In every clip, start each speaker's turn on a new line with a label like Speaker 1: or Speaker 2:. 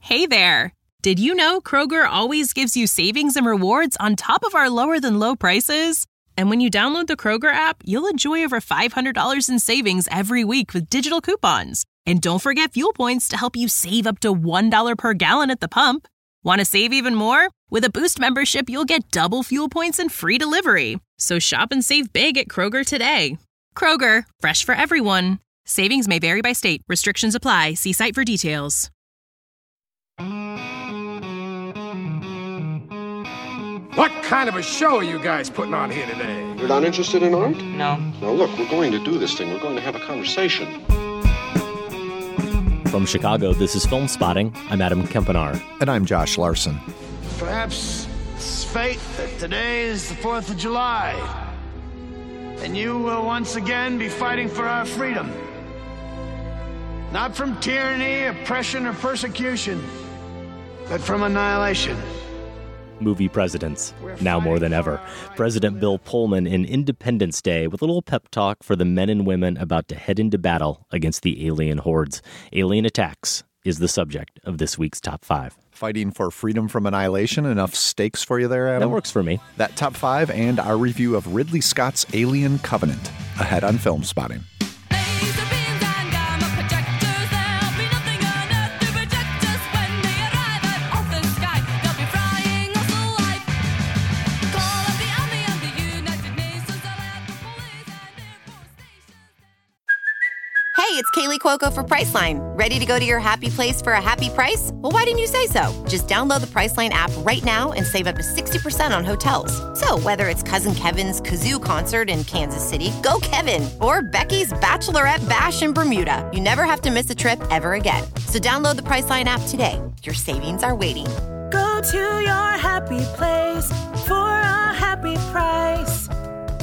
Speaker 1: Hey there! Did you know Kroger always gives you savings and rewards on top of our lower-than-low prices? And when you download the Kroger app, you'll enjoy over $500 in savings every week with digital coupons. And don't forget fuel points to help you save up to $1 per gallon at the pump. Want to save even more? With a Boost membership, you'll get double fuel points and free delivery. So shop and save big at Kroger today. Kroger, fresh for everyone. Savings may vary by state. Restrictions apply. See site for details.
Speaker 2: What kind of a show are you guys putting on here today?
Speaker 3: You're not interested in art?
Speaker 4: No.
Speaker 3: Now look, we're going to do this thing. We're going to have a conversation.
Speaker 5: From Chicago, this is Film Spotting. I'm Adam Kempenaar.
Speaker 6: And I'm Josh Larson.
Speaker 7: Perhaps it's fate that today is the 4th of July. And you will once again be fighting for our freedom. Not from tyranny, oppression, or persecution, but from annihilation.
Speaker 5: Movie presidents, now more than ever. President Bill Pullman in Independence Day with a little pep talk for the men and women about to head into battle against the alien hordes. Alien attacks is the subject of this week's Top 5.
Speaker 6: Fighting for freedom from annihilation. Enough stakes for you there, Adam?
Speaker 5: That works for me.
Speaker 6: That Top 5 and our review of Ridley Scott's Alien Covenant. Ahead on Film Spotting.
Speaker 8: It's Kaylee Cuoco for Priceline. Ready to go to your happy place for a happy price? Well, why didn't you say so? Just download the Priceline app right now and save up to 60% on hotels. So whether it's Cousin Kevin's Kazoo Concert in Kansas City, go Kevin, or Becky's Bachelorette Bash in Bermuda, you never have to miss a trip ever again. So download the Priceline app today. Your savings are waiting.
Speaker 9: Go to your happy place for a happy price.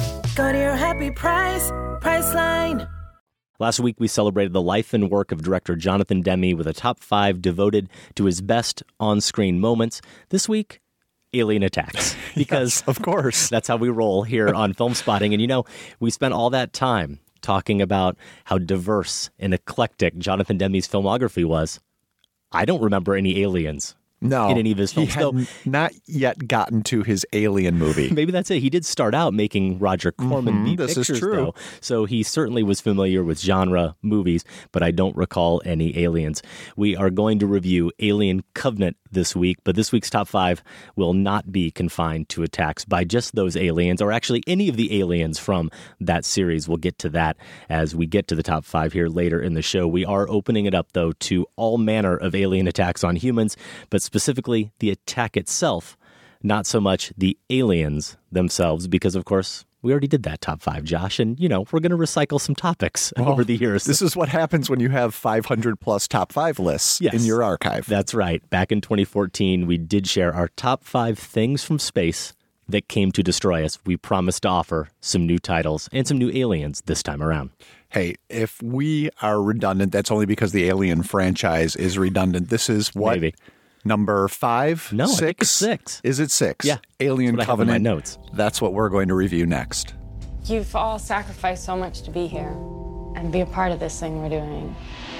Speaker 9: Go to your happy price, Priceline.
Speaker 5: Last week, we celebrated the life and work of director Jonathan Demme with a top 5 devoted to his best on-screen moments. This week, alien attacks. Because,
Speaker 6: yes, of course,
Speaker 5: that's how we roll here on Film Spotting. And, you know, we spent all that time talking about how diverse and eclectic Jonathan Demme's filmography was. I don't remember any aliens.
Speaker 6: No,
Speaker 5: in any of his films.
Speaker 6: He had not yet gotten to his Alien movie.
Speaker 5: Maybe that's it. He did start out making Roger Corman B
Speaker 6: this
Speaker 5: pictures,
Speaker 6: is true.
Speaker 5: though. So he certainly was familiar with genre movies, but I don't recall any aliens. We are going to review Alien Covenant this week, but this week's top 5 will not be confined to attacks by just those aliens, or actually any of the aliens from that series. We'll get to that as we get to the top 5 here later in the show. We are opening it up, though, to all manner of alien attacks on humans, but specifically the attack itself, not so much the aliens themselves, because, of course, we already did that top 5, Josh, and, you know, we're going to recycle some topics over the years.
Speaker 6: This is what happens when you have 500-plus top 5 lists in your archive.
Speaker 5: That's right. Back in 2014, we did share our top 5 things from space that came to destroy us. We promised to offer some new titles and some new aliens this time around.
Speaker 6: Hey, if we are redundant, that's only because the Alien franchise is redundant. This is what?
Speaker 5: Maybe.
Speaker 6: Number 5?
Speaker 5: No,
Speaker 6: 6?
Speaker 5: I think it's 6.
Speaker 6: Is it 6?
Speaker 5: Yeah.
Speaker 6: Alien
Speaker 5: That's
Speaker 6: Covenant.
Speaker 5: I have in my notes.
Speaker 6: That's what we're going to review next.
Speaker 10: You've all sacrificed so much to be here and be a part of this thing we're doing.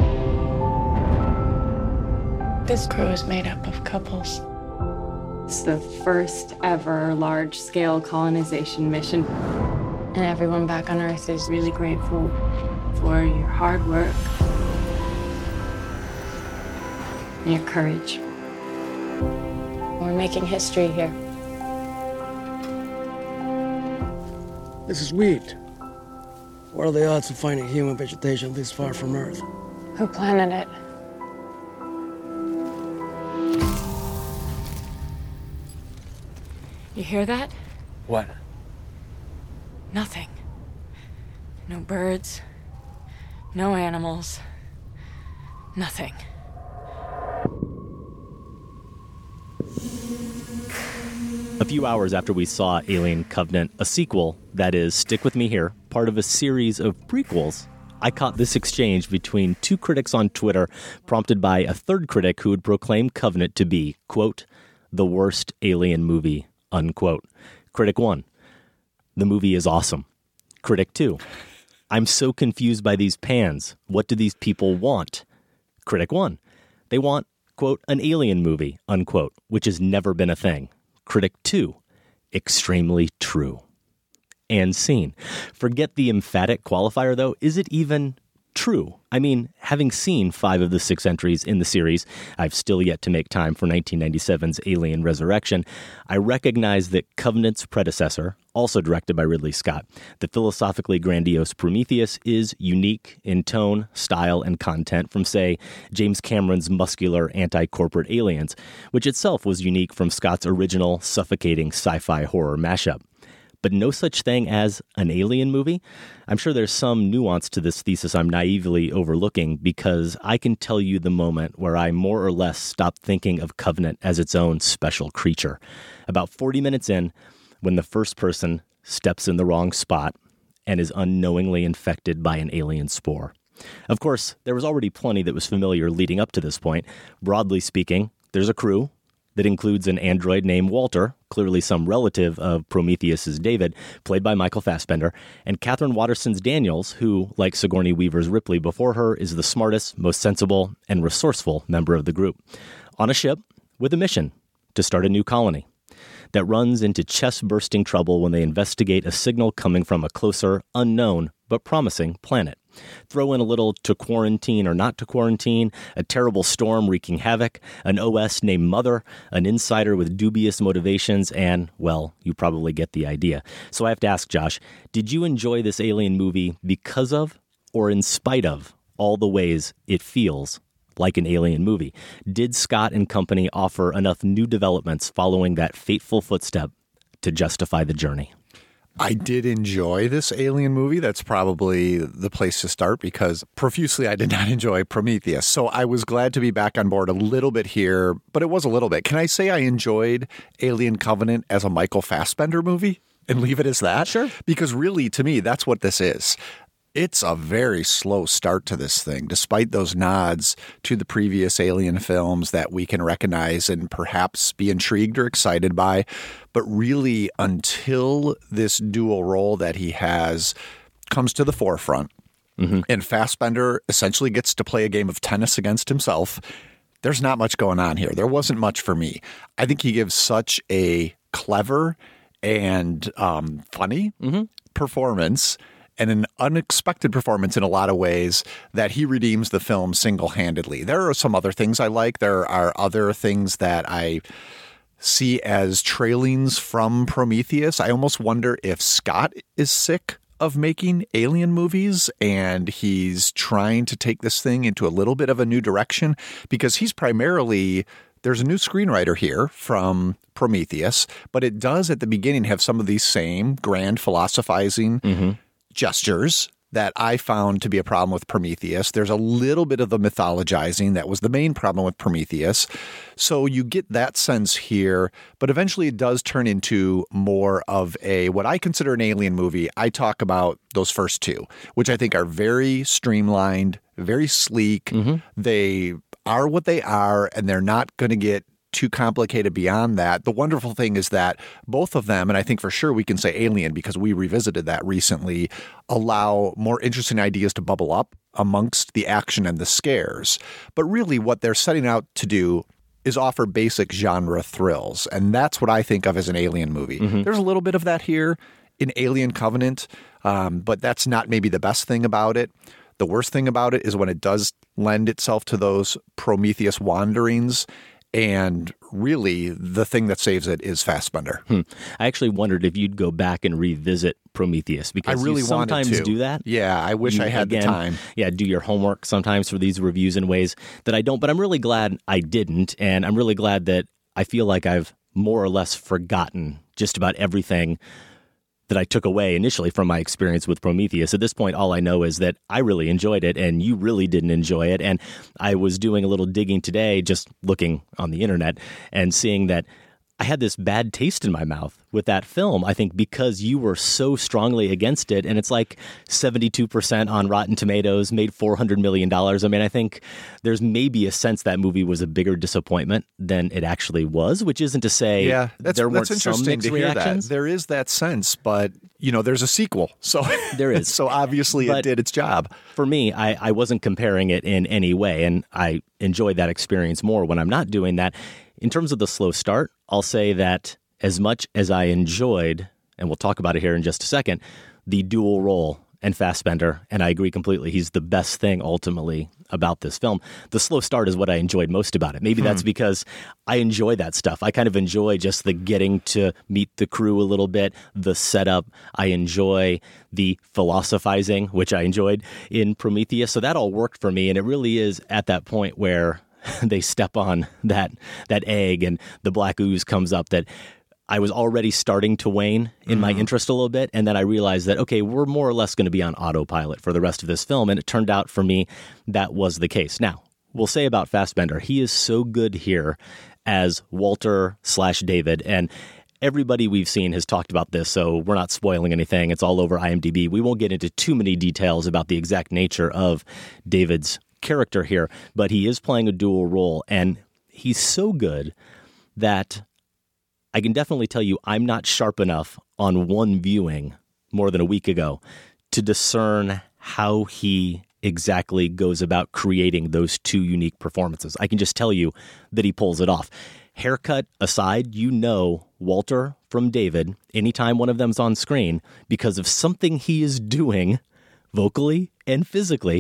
Speaker 10: This crew is made up of couples.
Speaker 11: It's the first ever large-scale colonization mission.
Speaker 10: And everyone back on Earth is
Speaker 11: Really grateful for your hard work and your courage.
Speaker 10: We're making history here.
Speaker 12: This is wheat. What are the odds of finding human vegetation this far from Earth?
Speaker 10: Who planted it? You hear that?
Speaker 12: What?
Speaker 10: Nothing. No birds. No animals. Nothing.
Speaker 5: A few hours after we saw Alien Covenant, a sequel, that is, stick with me here, part of a series of prequels, I caught this exchange between 2 critics on Twitter, prompted by a third critic who would proclaim Covenant to be, quote, the worst Alien movie, unquote. Critic 1, the movie is awesome. Critic 2, I'm so confused by these pans. What do these people want? Critic 1, they want quote, an alien movie, unquote, which has never been a thing. Critic 2, extremely true. And scene. Forget the emphatic qualifier, though. Is it even true? I mean, having seen 5 of the 6 entries in the series, I've still yet to make time for 1997's Alien Resurrection. I recognize that Covenant's predecessor, also directed by Ridley Scott, the philosophically grandiose Prometheus, is unique in tone, style, and content from, say, James Cameron's muscular anti-corporate Aliens, which itself was unique from Scott's original suffocating sci-fi horror mashup. But no such thing as an alien movie? I'm sure there's some nuance to this thesis I'm naively overlooking, because I can tell you the moment where I more or less stopped thinking of Covenant as its own special creature. About 40 minutes in, when the first person steps in the wrong spot and is unknowingly infected by an alien spore. Of course, there was already plenty that was familiar leading up to this point. Broadly speaking, there's a crew that includes an android named Walter, clearly some relative of Prometheus's David, played by Michael Fassbender, and Catherine Waterston's Daniels, who, like Sigourney Weaver's Ripley before her, is the smartest, most sensible, and resourceful member of the group. On a ship with a mission to start a new colony that runs into chest-bursting trouble when they investigate a signal coming from a closer, unknown, but promising planet. Throw in a little to quarantine or not to quarantine, a terrible storm wreaking havoc, an OS named Mother, an insider with dubious motivations, and, well, you probably get the idea. So I have to ask, Josh, did you enjoy this Alien movie because of or in spite of all the ways it feels like an alien movie? Did Scott and company offer enough new developments following that fateful footstep to justify the journey?
Speaker 6: I did enjoy this Alien movie. That's probably the place to start, because profusely I did not enjoy Prometheus. So I was glad to be back on board a little bit here, but it was a little bit. Can I say I enjoyed Alien Covenant as a Michael Fassbender movie and leave it as that?
Speaker 5: Sure.
Speaker 6: Because really, to me, that's what this is. It's a very slow start to this thing, despite those nods to the previous Alien films that we can recognize and perhaps be intrigued or excited by. But really, until this dual role that he has comes to the forefront, and Fassbender essentially gets to play a game of tennis against himself, there's not much going on here. There wasn't much for me. I think he gives such a clever and funny performance, and an unexpected performance in a lot of ways, that he redeems the film single-handedly. There are some other things I like. There are other things that I see as trailings from Prometheus. I almost wonder if Scott is sick of making alien movies and he's trying to take this thing into a little bit of a new direction, because he's primarily... There's a new screenwriter here from Prometheus, but it does at the beginning have some of these same grand philosophizing gestures that I found to be a problem with Prometheus. There's a little bit of the mythologizing that was the main problem with Prometheus. So you get that sense here, but eventually it does turn into more of a, what I consider an alien movie. I talk about those first 2, which I think are very streamlined, very sleek. They are what they are, and they're not going to get too complicated beyond that. The wonderful thing is that both of them, and I think for sure we can say Alien because we revisited that recently, allow more interesting ideas to bubble up amongst the action and the scares. But really what they're setting out to do is offer basic genre thrills, and that's what I think of as an Alien movie. There's a little bit of that here in Alien Covenant, but that's not maybe the best thing about it. The worst thing about it is when it does lend itself to those Prometheus wanderings. And really, the thing that saves it is Fassbender.
Speaker 5: I actually wondered if you'd go back and revisit Prometheus, because
Speaker 6: I really
Speaker 5: you sometimes
Speaker 6: wanted to
Speaker 5: do that.
Speaker 6: Yeah, I wish I had the time.
Speaker 5: Yeah, do your homework sometimes for these reviews in ways that I don't. But I'm really glad I didn't. And I'm really glad that I feel like I've more or less forgotten just about everything that I took away initially from my experience with Prometheus. At this point, all I know is that I really enjoyed it and you really didn't enjoy it. And I was doing a little digging today, just looking on the internet and seeing that I had this bad taste in my mouth with that film, I think, because you were so strongly against it. And it's like 72% on Rotten Tomatoes, made $400 million. I mean, I think there's maybe a sense that movie was a bigger disappointment than it actually was, which isn't to say there weren't some mixed reactions.
Speaker 6: There is that sense, but there's a sequel. So
Speaker 5: there is.
Speaker 6: So obviously it did its job.
Speaker 5: For me, I wasn't comparing it in any way, and I enjoy that experience more when I'm not doing that. In terms of the slow start, I'll say that as much as I enjoyed, and we'll talk about it here in just a second, the dual role and Fassbender, and I agree completely, he's the best thing ultimately about this film. The slow start is what I enjoyed most about it. Maybe that's because I enjoy that stuff. I kind of enjoy just the getting to meet the crew a little bit, the setup. I enjoy the philosophizing, which I enjoyed in Prometheus. So that all worked for me, and it really is at that point where they step on that egg and the black ooze comes up that I was already starting to wane in my interest a little bit. And then I realized that, okay, we're more or less going to be on autopilot for the rest of this film. And it turned out for me that was the case. Now, we'll say about Fassbender, he is so good here as Walter/David. And everybody we've seen has talked about this, so we're not spoiling anything. It's all over IMDb. We won't get into too many details about the exact nature of David's character here, but he is playing a dual role. And he's so good that I can definitely tell you I'm not sharp enough on one viewing more than a week ago to discern how he exactly goes about creating those two unique performances. I can just tell you that he pulls it off. Haircut aside, Walter from David anytime one of them's on screen because of something he is doing vocally and physically.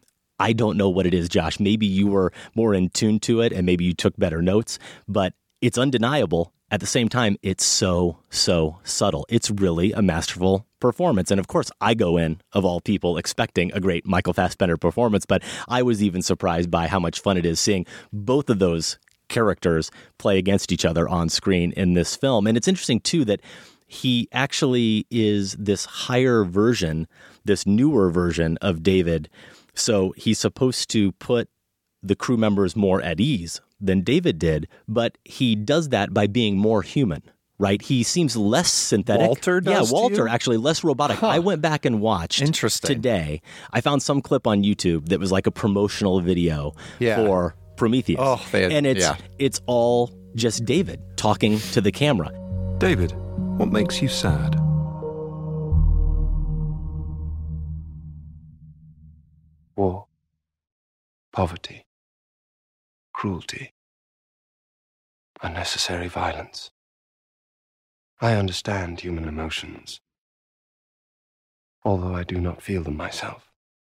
Speaker 5: I don't know what it is, Josh. Maybe you were more in tune to it and maybe you took better notes, but it's undeniable. At the same time, it's so subtle. It's really a masterful performance. And of course, I go in, of all people, expecting a great Michael Fassbender performance, but I was even surprised by how much fun it is seeing both of those characters play against each other on screen in this film. And it's interesting, too, that he actually is this higher version, this newer version of David. So he's supposed to put the crew members more at ease than David did, but he does that by being more human, right? He seems less synthetic.
Speaker 6: Walter does?
Speaker 5: Yeah, Walter, actually less robotic. I went back and watched today. I found some clip on YouTube that was like a promotional video for Prometheus. And it's all just David talking to the camera.
Speaker 4: David, what makes you sad?
Speaker 13: War, poverty, cruelty, unnecessary violence. I understand human emotions, although I do not feel them myself.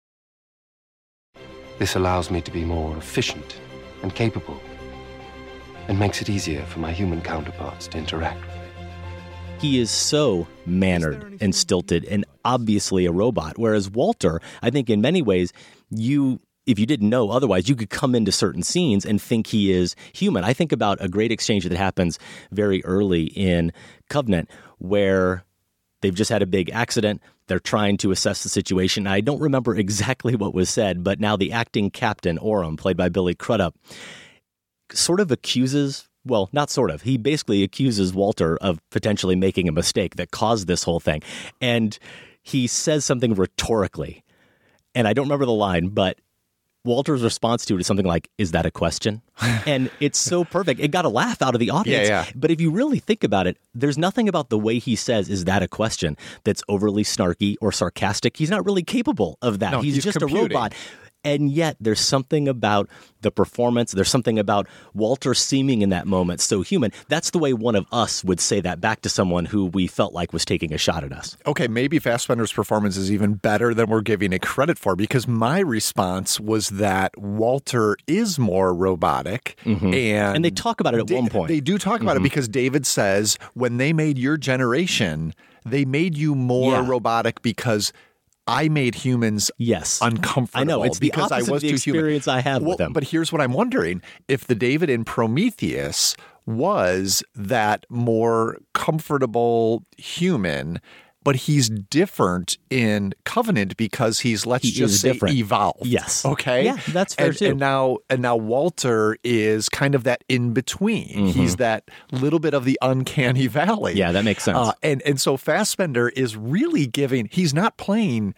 Speaker 13: This allows me to be more efficient and capable, and makes it easier for my human counterparts to interact with me.
Speaker 5: He is so mannered and stilted and obviously a robot, whereas Walter, I think in many ways, if you didn't know otherwise, you could come into certain scenes and think he is human. I think about a great exchange that happens very early in Covenant where they've just had a big accident. They're trying to assess the situation. I don't remember exactly what was said, but now the acting captain, Orem, played by Billy Crudup, sort of accuses, well, not sort of, he basically accuses Walter of potentially making a mistake that caused this whole thing. And he says something rhetorically, and I don't remember the line, but Walter's response to it is something like, "Is that a question?" And it's so perfect. It got a laugh out of the audience.
Speaker 6: Yeah.
Speaker 5: But if you really think about it, there's nothing about the way he says, "Is that a question?" that's overly snarky or sarcastic. He's not really capable of that.
Speaker 6: No,
Speaker 5: he's just
Speaker 6: computing.
Speaker 5: a robot. And yet there's something about the performance. There's something about Walter seeming in that moment so human. That's the way one of us would say that back to someone who we felt like was taking a shot at us.
Speaker 6: Okay, maybe Fassbender's performance is even better than we're giving it credit for, because my response was that Walter is more robotic. And
Speaker 5: they talk about it at one point.
Speaker 6: They do talk about it because David says, when they made your generation, they made you more robotic because I made humans uncomfortable.
Speaker 5: I know, it's
Speaker 6: because
Speaker 5: the opposite
Speaker 6: I was
Speaker 5: of the
Speaker 6: too
Speaker 5: experience
Speaker 6: human.
Speaker 5: I have with them.
Speaker 6: But here's what I'm wondering. If the David in Prometheus was that more comfortable human, but he's different in Covenant because he's, let's just say, evolved.
Speaker 5: Yes.
Speaker 6: Okay?
Speaker 5: Yeah, that's fair too.
Speaker 6: And now Walter is kind of that in-between. He's that little bit of the uncanny valley.
Speaker 5: Yeah, that makes sense.
Speaker 6: And so Fassbender is really he's not playing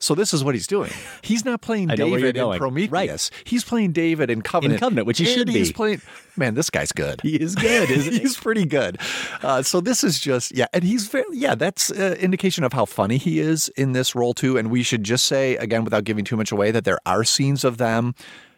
Speaker 6: So this is what he's doing. He's not playing David in Prometheus.
Speaker 5: Right.
Speaker 6: He's playing David in Covenant.
Speaker 5: In Covenant, which he should be.
Speaker 6: He's playing. Man, this guy's good.
Speaker 5: He is good, isn't he?
Speaker 6: He's pretty good. So this is just and he's that's indication of how funny he is in this role too. And we should just say again, without giving too much away, that there are scenes of them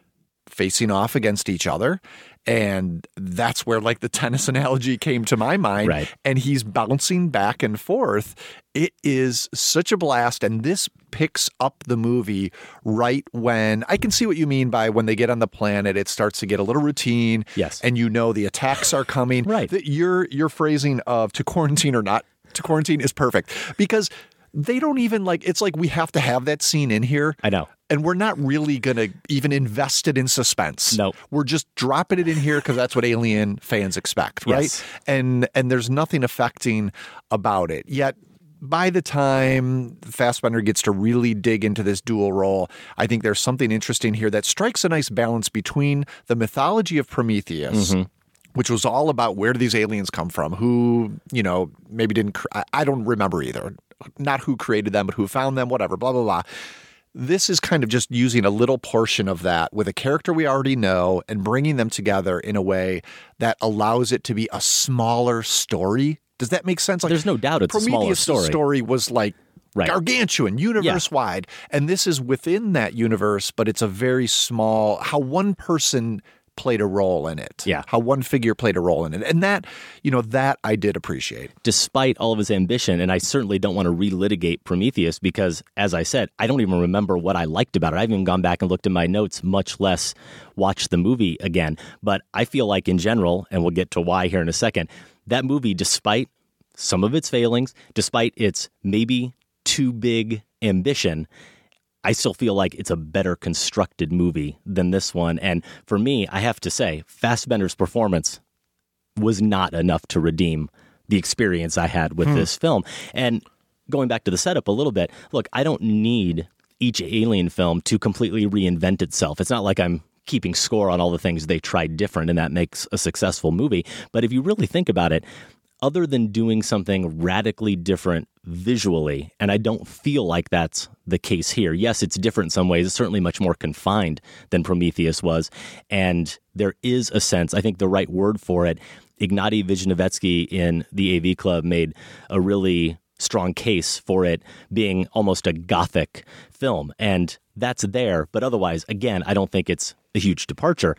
Speaker 6: facing off against each other. And that's where like the tennis analogy came to my mind.
Speaker 5: Right.
Speaker 6: And he's bouncing back and forth. It is such a blast. And this picks up the movie right when I can see what you mean by when they get on the planet, it starts to get a little routine.
Speaker 5: Yes.
Speaker 6: And you know the attacks are coming.
Speaker 5: Right.
Speaker 6: Your phrasing of to quarantine or not to quarantine is perfect because they don't even it's like we have to have that scene in here.
Speaker 5: I know.
Speaker 6: And we're not really going to even invest it in suspense.
Speaker 5: No.
Speaker 6: We're just dropping it in here because that's what Alien fans expect, right?
Speaker 5: Yes.
Speaker 6: And there's nothing affecting about it. Yet by the time Fassbender gets to really dig into this dual role, I think there's something interesting here that strikes a nice balance between the mythology of Prometheus, which was all about where do these aliens come from, who, maybe didn't, I don't remember either. Not who created them, but who found them, whatever, blah, blah, blah. This is kind of just using a little portion of that with a character we already know and bringing them together in a way that allows it to be a smaller story. Does that make sense?
Speaker 5: There's no doubt it's a smaller story.
Speaker 6: Prometheus' story was gargantuan, universe-wide. And this is within that universe, but it's a very small, how one person played a role in it.
Speaker 5: Yeah.
Speaker 6: How one figure played a role in it. And that, that I did appreciate.
Speaker 5: Despite all of his ambition, and I certainly don't want to relitigate Prometheus because, as I said, I don't even remember what I liked about it. I haven't even gone back and looked at my notes, much less watched the movie again. But I feel like in general, and we'll get to why here in a second, that movie, despite some of its failings, despite its maybe too big ambition, I still feel like it's a better constructed movie than this one. And for me, I have to say, Fassbender's performance was not enough to redeem the experience I had with this film. And going back to the setup a little bit, look, I don't need each Alien film to completely reinvent itself. It's not like I'm keeping score on all the things they tried different and that makes a successful movie. But if you really think about it, other than doing something radically different visually, and I don't feel like that's the case here. Yes, it's different in some ways. It's certainly much more confined than Prometheus was. And there is a sense, I think the right word for it, Ignatiy Vishnevetsky in the AV Club made a really strong case for it being almost a gothic film. And that's there. But otherwise, again, I don't think it's a huge departure.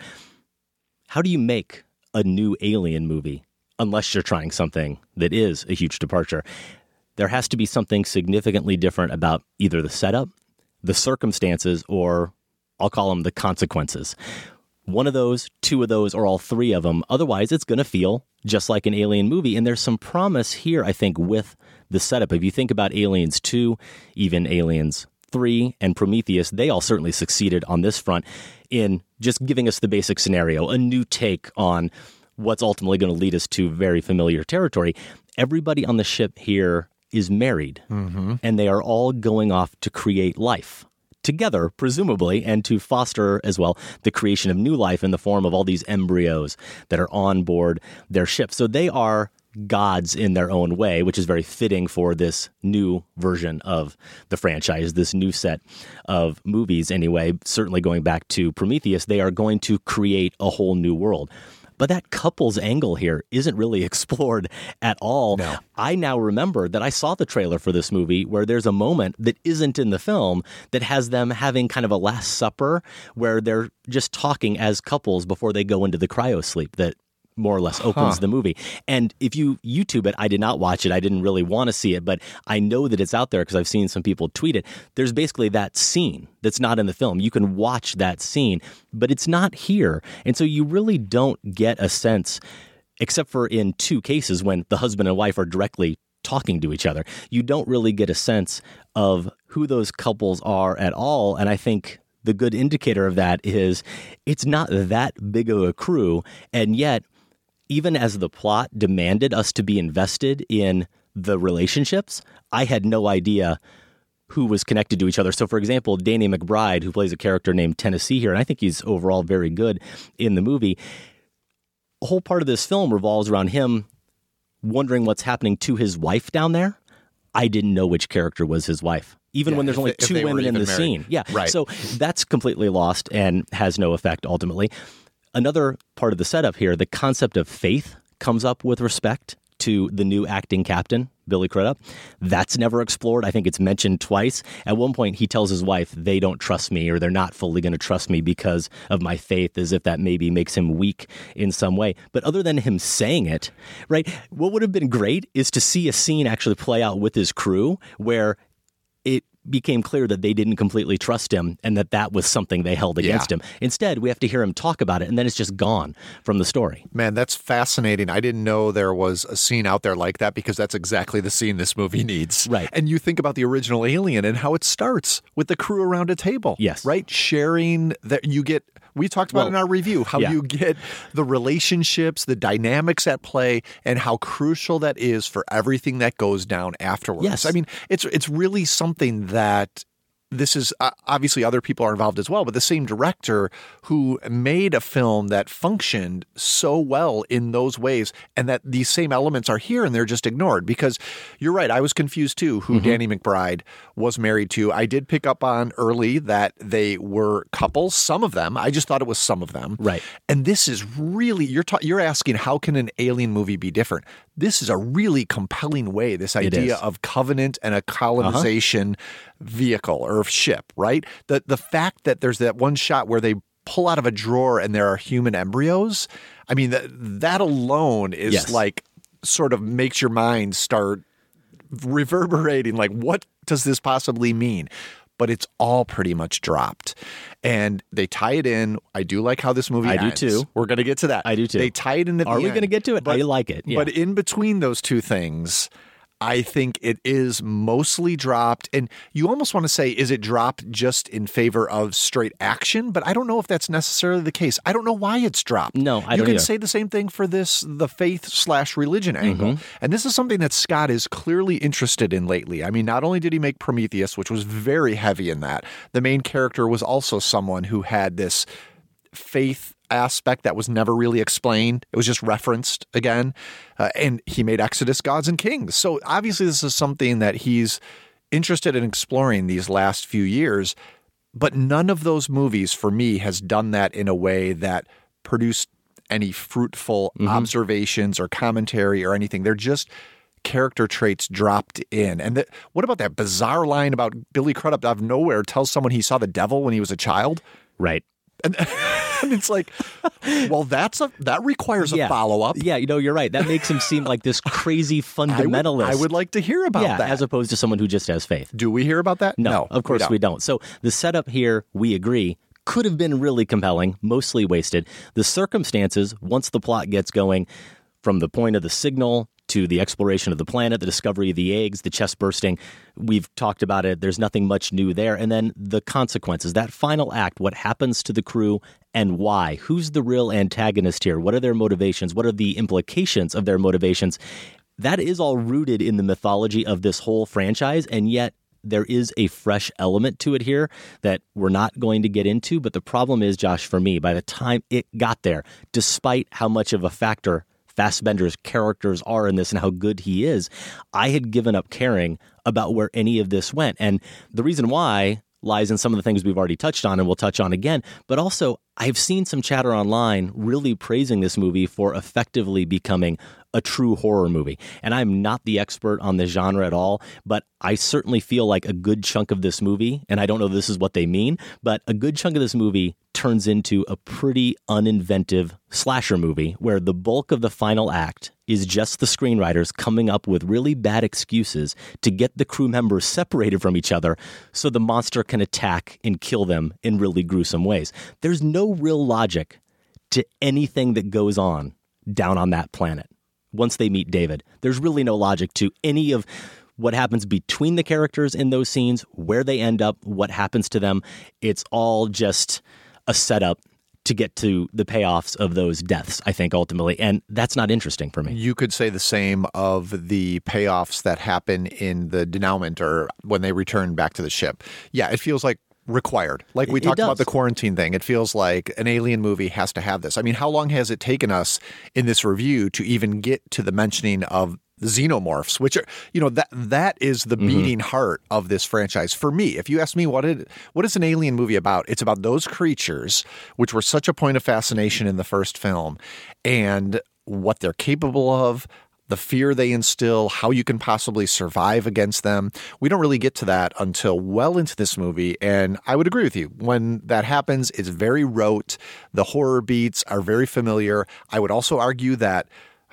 Speaker 5: How do you make a new Alien movie unless you're trying something that is a huge departure? There has to be something significantly different about either the setup, the circumstances, or I'll call them the consequences. One of those, two of those, or all three of them. Otherwise, it's going to feel just like an Alien movie. And there's some promise here, I think, with the setup. If you think about Aliens 2, even Aliens 3 and Prometheus, they all certainly succeeded on this front in just giving us the basic scenario, a new take on what's ultimately going to lead us to very familiar territory. Everybody on the ship here is married, and they are all going off to create life together, presumably, and to foster as well the creation of new life in the form of all these embryos that are on board their ship. So they are gods in their own way, which is very fitting for this new version of the franchise, this new set of movies anyway. Certainly going back to Prometheus, they are going to create a whole new world. But that couple's angle here isn't really explored at all.
Speaker 6: No.
Speaker 5: I now remember that I saw the trailer for this movie where there's a moment that isn't in the film that has them having kind of a Last Supper where they're just talking as couples before they go into the cryosleep that more or less opens the movie. And if you YouTube it, I did not watch it. I didn't really want to see it, but I know that it's out there because I've seen some people tweet it. There's basically that scene that's not in the film. You can watch that scene, but it's not here. And so you really don't get a sense, except for in two cases when the husband and wife are directly talking to each other. You don't really get a sense of who those couples are at all. And I think the good indicator of that is it's not that big of a crew, and yet even as the plot demanded us to be invested in the relationships, I had no idea who was connected to each other. So, for example, Danny McBride, who plays a character named Tennessee here, and I think he's overall very good in the movie, a whole part of this film revolves around him wondering what's happening to his wife down there. I didn't know which character was his wife. even when there's only two women in the scene. Yeah.
Speaker 6: Right.
Speaker 5: So that's completely lost and has no effect ultimately. Another part of the setup here, the concept of faith comes up with respect to the new acting captain, Billy Crudup. That's never explored. I think it's mentioned twice. At one point, he tells his wife they don't trust me, or they're not fully going to trust me because of my faith, as if that maybe makes him weak in some way. But other than him saying it, right, what would have been great is to see a scene actually play out with his crew where it became clear that they didn't completely trust him and that was something they held against him. Instead, we have to hear him talk about it, and then it's just gone from the story.
Speaker 6: Man, that's fascinating. I didn't know there was a scene out there like that, because that's exactly the scene this movie needs.
Speaker 5: Right.
Speaker 6: And you think about the original Alien and how it starts with the crew around a table.
Speaker 5: Yes.
Speaker 6: Right? Sharing that you get. We talked about in our review how you get the relationships, the dynamics at play, and how crucial that is for everything that goes down afterwards.
Speaker 5: Yes.
Speaker 6: I mean, it's really something that this is obviously other people are involved as well, but the same director who made a film that functioned so well in those ways, and that these same elements are here and they're just ignored. Because you're right, I was confused too who Danny McBride was married to. I did pick up on early that they were couples, some of them. I just thought it was some of them.
Speaker 5: Right.
Speaker 6: And this is really, you're asking, how can an Alien movie be different? This is a really compelling way, this idea of covenant and a colonization vehicle or ship, right? The fact that there's that one shot where they pull out of a drawer and there are human embryos, I mean, that alone is like sort of makes your mind start reverberating, like, what does this possibly mean? But it's all pretty much dropped. And they tie it in. I do like how this movie ends.
Speaker 5: I do too.
Speaker 6: We're going to get to that.
Speaker 5: I do too.
Speaker 6: They tie it in at the end.
Speaker 5: Are we going to get to it? I like it. Yeah.
Speaker 6: But in between those two things, I think it is mostly dropped. And you almost want to say, is it dropped just in favor of straight action? But I don't know if that's necessarily the case. I don't know why it's dropped.
Speaker 5: No, I don't
Speaker 6: You can
Speaker 5: either.
Speaker 6: say the same thing for the faith/religion angle. And this is something that Scott is clearly interested in lately. I mean, not only did he make Prometheus, which was very heavy in that, the main character was also someone who had this faith aspect that was never really explained. It was just referenced again. And he made Exodus, Gods and Kings. So obviously this is something that he's interested in exploring these last few years. But none of those movies for me has done that in a way that produced any fruitful observations or commentary or anything. They're just character traits dropped in. And what about that bizarre line about Billy Crudup out of nowhere tells someone he saw the devil when he was a child?
Speaker 5: Right.
Speaker 6: And it's like, well, that requires a follow-up.
Speaker 5: Yeah, you're right. That makes him seem like this crazy fundamentalist.
Speaker 6: I would like to hear about that.
Speaker 5: As opposed to someone who just has faith.
Speaker 6: Do we hear about that?
Speaker 5: No, of course we don't. So the setup here, we agree, could have been really compelling, mostly wasted. The circumstances, once the plot gets going, from the point of the signal to the exploration of the planet, the discovery of the eggs, the chest bursting. We've talked about it. There's nothing much new there. And then the consequences, that final act, what happens to the crew and why? Who's the real antagonist here? What are their motivations? What are the implications of their motivations? That is all rooted in the mythology of this whole franchise, and yet there is a fresh element to it here that we're not going to get into. But the problem is, Josh, for me, by the time it got there, despite how much of a factor Fassbender's characters are in this and how good he is, I had given up caring about where any of this went. And the reason why lies in some of the things we've already touched on and we'll touch on again. But also, I've seen some chatter online really praising this movie for effectively becoming a true horror movie. And I'm not the expert on this genre at all, but I certainly feel like a good chunk of this movie, and I don't know if this is what they mean, but a good chunk of this movie turns into a pretty uninventive slasher movie where the bulk of the final act is just the screenwriters coming up with really bad excuses to get the crew members separated from each other so the monster can attack and kill them in really gruesome ways. There's no real logic to anything that goes on down on that planet. Once they meet David, there's really no logic to any of what happens between the characters in those scenes, where they end up, what happens to them. It's all just a setup to get to the payoffs of those deaths, I think, ultimately. And that's not interesting for me.
Speaker 6: You could say the same of the payoffs that happen in the denouement or when they return back to the ship. Yeah, it feels like required. Like we talked about the quarantine thing. It feels like an Alien movie has to have this. I mean, how long has it taken us in this review to even get to the mentioning of xenomorphs, which are, that is the beating heart of this franchise. For me, if you ask me what is an Alien movie about, it's about those creatures, which were such a point of fascination in the first film, and what they're capable of, the fear they instill, how you can possibly survive against them. We don't really get to that until well into this movie, and I would agree with you. When that happens, it's very rote. The horror beats are very familiar. I would also argue that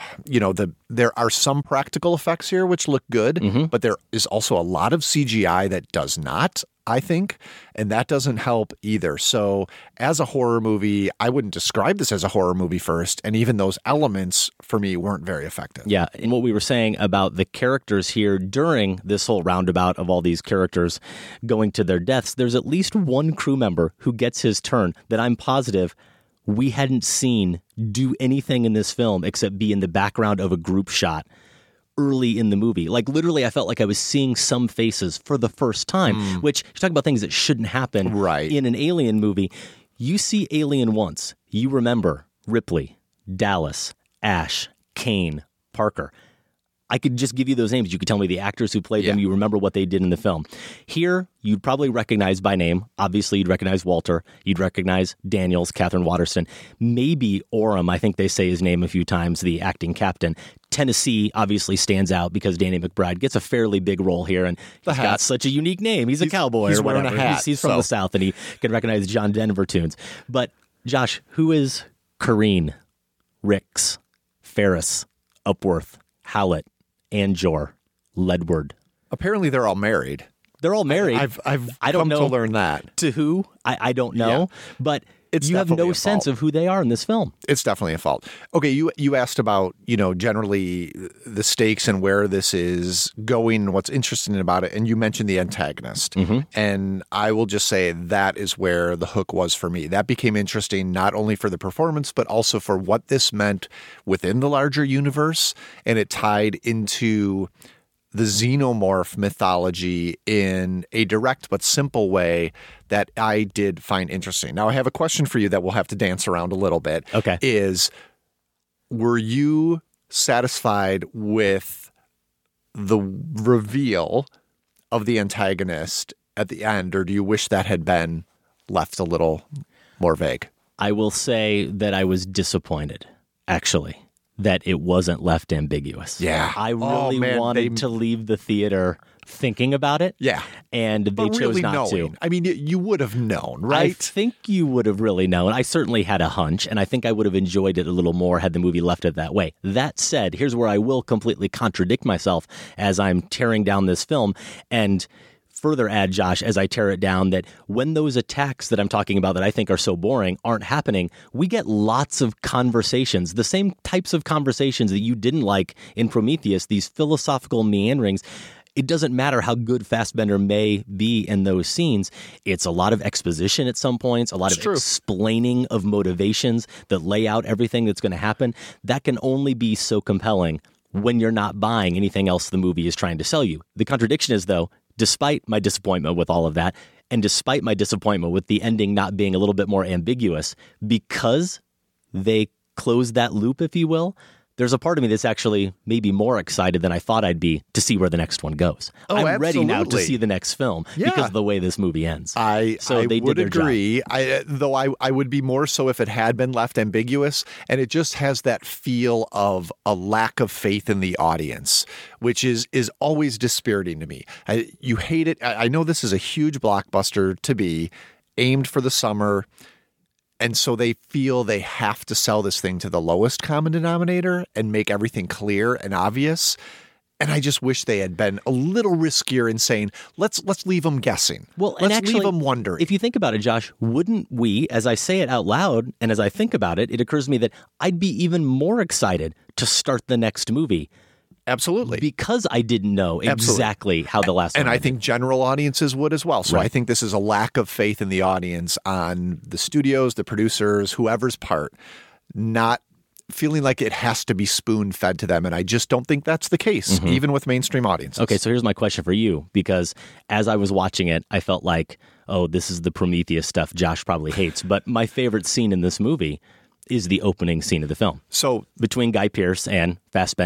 Speaker 6: there are some practical effects here which look good, but there is also a lot of CGI that does not, I think, and that doesn't help either. So as a horror movie, I wouldn't describe this as a horror movie first, and even those elements for me weren't very effective.
Speaker 5: Yeah, and what we were saying about the characters here during this whole roundabout of all these characters going to their deaths, there's at least one crew member who gets his turn that I'm positive we hadn't seen do anything in this film except be in the background of a group shot early in the movie. Like, literally, I felt like I was seeing some faces for the first time, which, you're talking about things that shouldn't happen in an Alien movie. You see Alien once, you remember Ripley, Dallas, Ash, Kane, Parker. I could just give you those names. You could tell me the actors who played them. You remember what they did in the film. Here, you'd probably recognize by name. Obviously, you'd recognize Walter. You'd recognize Daniels, Catherine Waterston. Maybe Oram, I think they say his name a few times, the acting captain. Tennessee obviously stands out because Danny McBride gets a fairly big role here, and he's got such a unique name. He's a cowboy
Speaker 6: he's
Speaker 5: or whatever.
Speaker 6: Wearing a hat,
Speaker 5: he's from the South, and he can recognize John Denver tunes. But, Josh, who is Kareen, Ricks, Ferris, Upworth, Howlett, Anjor, Ledward? Apparently
Speaker 6: they're all married.
Speaker 5: They're all married.
Speaker 6: I don't know to learn that.
Speaker 5: To who? I don't know. But you have no sense of who they are in this film.
Speaker 6: It's definitely a fault. Okay, you asked about, generally the stakes and where this is going and what's interesting about it, and you mentioned the antagonist. And I will just say that is where the hook was for me. That became interesting not only for the performance, but also for what this meant within the larger universe, and it tied into the xenomorph mythology in a direct but simple way that I did find interesting. Now, I have a question for you that we'll have to dance around a little bit.
Speaker 5: Okay.
Speaker 6: Were you satisfied with the reveal of the antagonist at the end, or do you wish that had been left a little more vague?
Speaker 5: I will say that I was disappointed, actually, that it wasn't left ambiguous.
Speaker 6: Yeah.
Speaker 5: I really wanted to leave the theater thinking about it.
Speaker 6: Yeah.
Speaker 5: And they chose
Speaker 6: really
Speaker 5: not to.
Speaker 6: I mean, you would have known, right?
Speaker 5: I think you would have really known. I certainly had a hunch, and I think I would have enjoyed it a little more had the movie left it that way. That said, here's where I will completely contradict myself as I'm tearing down this film and further add, Josh, as I tear it down, that when those attacks that I'm talking about that I think are so boring aren't happening, we get lots of conversations, the same types of conversations that you didn't like in Prometheus, these philosophical meanderings. It doesn't matter how good Fassbender may be in those scenes. It's a lot of exposition at some points, a lot of explaining of motivations that lay out everything that's going to happen. That can only be so compelling when you're not buying anything else the movie is trying to sell you. The contradiction is, though, despite my disappointment with all of that, and despite my disappointment with the ending not being a little bit more ambiguous, because they closed that loop, if you will, there's a part of me that's actually maybe more excited than I thought I'd be to see where the next one goes. I'm ready now to see the next film because of the way this movie ends.
Speaker 6: I would agree. Though I would be more so if it had been left ambiguous, and it just has that feel of a lack of faith in the audience, which is always dispiriting to me. You hate it. I know this is a huge blockbuster to be aimed for the summer. And so they feel they have to sell this thing to the lowest common denominator and make everything clear and obvious. And I just wish they had been a little riskier in saying, let's leave them guessing.
Speaker 5: Well,
Speaker 6: let's leave them wondering.
Speaker 5: If you think about it, Josh, wouldn't we, as I say it out loud and as I think about it, it occurs to me that I'd be even more excited to start the next movie.
Speaker 6: Absolutely.
Speaker 5: Because I didn't know exactly how the last one
Speaker 6: And I think general audiences would as well. So I think this is a lack of faith in the audience on the studios, the producers, whoever's part, not feeling like it has to be spoon-fed to them. And I just don't think that's the case, even with mainstream audiences.
Speaker 5: Okay, so here's my question for you, because as I was watching it, I felt like, oh, this is the Prometheus stuff Josh probably hates. But my favorite scene in this movie is the opening scene of the film.
Speaker 6: So
Speaker 5: between Guy Pearce and Fassbender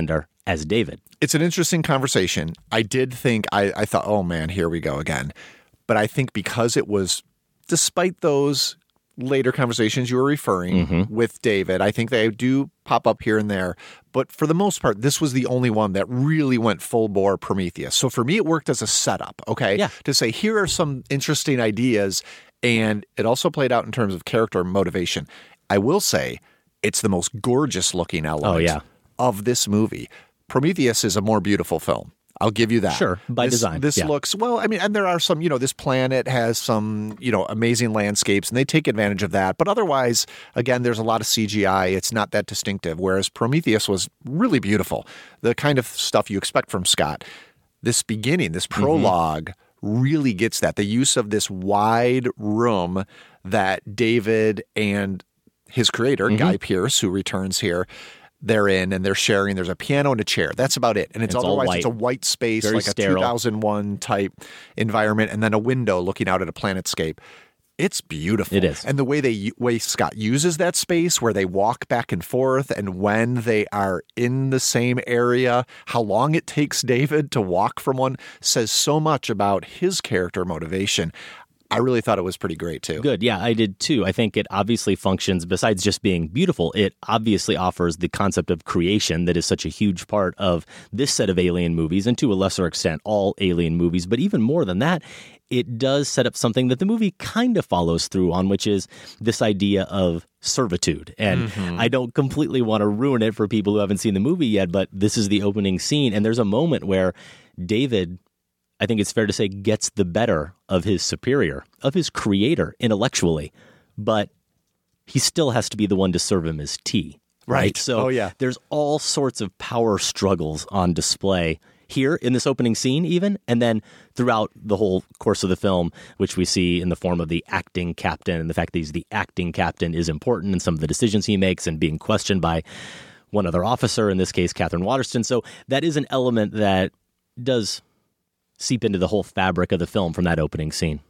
Speaker 5: as David.
Speaker 6: It's an interesting conversation. I did think, I thought, oh man, here we go again. But I think because it was, despite those later conversations you were referring with David, I think they do pop up here and there. But for the most part, this was the only one that really went full bore Prometheus. So for me, it worked as a setup, okay?
Speaker 5: Yeah.
Speaker 6: To say, here are some interesting ideas. And it also played out in terms of character motivation. I will say, it's the most gorgeous looking element of this movie. Prometheus is a more beautiful film. I'll give you that.
Speaker 5: Sure, by design.
Speaker 6: This looks, well, I mean, and there are some, this planet has some, amazing landscapes, and they take advantage of that. But otherwise, again, there's a lot of CGI. It's not that distinctive, whereas Prometheus was really beautiful. The kind of stuff you expect from Scott. This beginning, this prologue really gets that. The use of this wide room that David and his creator, Guy Pearce, who returns here, they're in, and they're sharing. There's a piano and a chair. That's about it. And it's otherwise
Speaker 5: white.
Speaker 6: It's a white space,
Speaker 5: Very
Speaker 6: like
Speaker 5: sterile.
Speaker 6: a 2001 type environment, and then a window looking out at a planetscape. It's beautiful.
Speaker 5: It is.
Speaker 6: And the way Scott uses that space, where they walk back and forth, and when they are in the same area, how long it takes David to walk from one, says so much about his character motivation. I really thought it was pretty great, too.
Speaker 5: Good. Yeah, I did, too. I think it obviously functions, besides just being beautiful, it obviously offers the concept of creation that is such a huge part of this set of Alien movies, and to a lesser extent, all Alien movies. But even more than that, it does set up something that the movie kind of follows through on, which is this idea of servitude. And I don't completely want to ruin it for people who haven't seen the movie yet, but this is the opening scene, and there's a moment where David, I think it's fair to say, gets the better of his superior, of his creator intellectually, but he still has to be the one to serve him his tea. Right. So there's all sorts of power struggles on display here in this opening scene even, and then throughout the whole course of the film, which we see in the form of the acting captain, and the fact that he's the acting captain is important, and some of the decisions he makes and being questioned by one other officer, in this case, Catherine Waterston. So that is an element that does seep into the whole fabric of the film from that opening scene.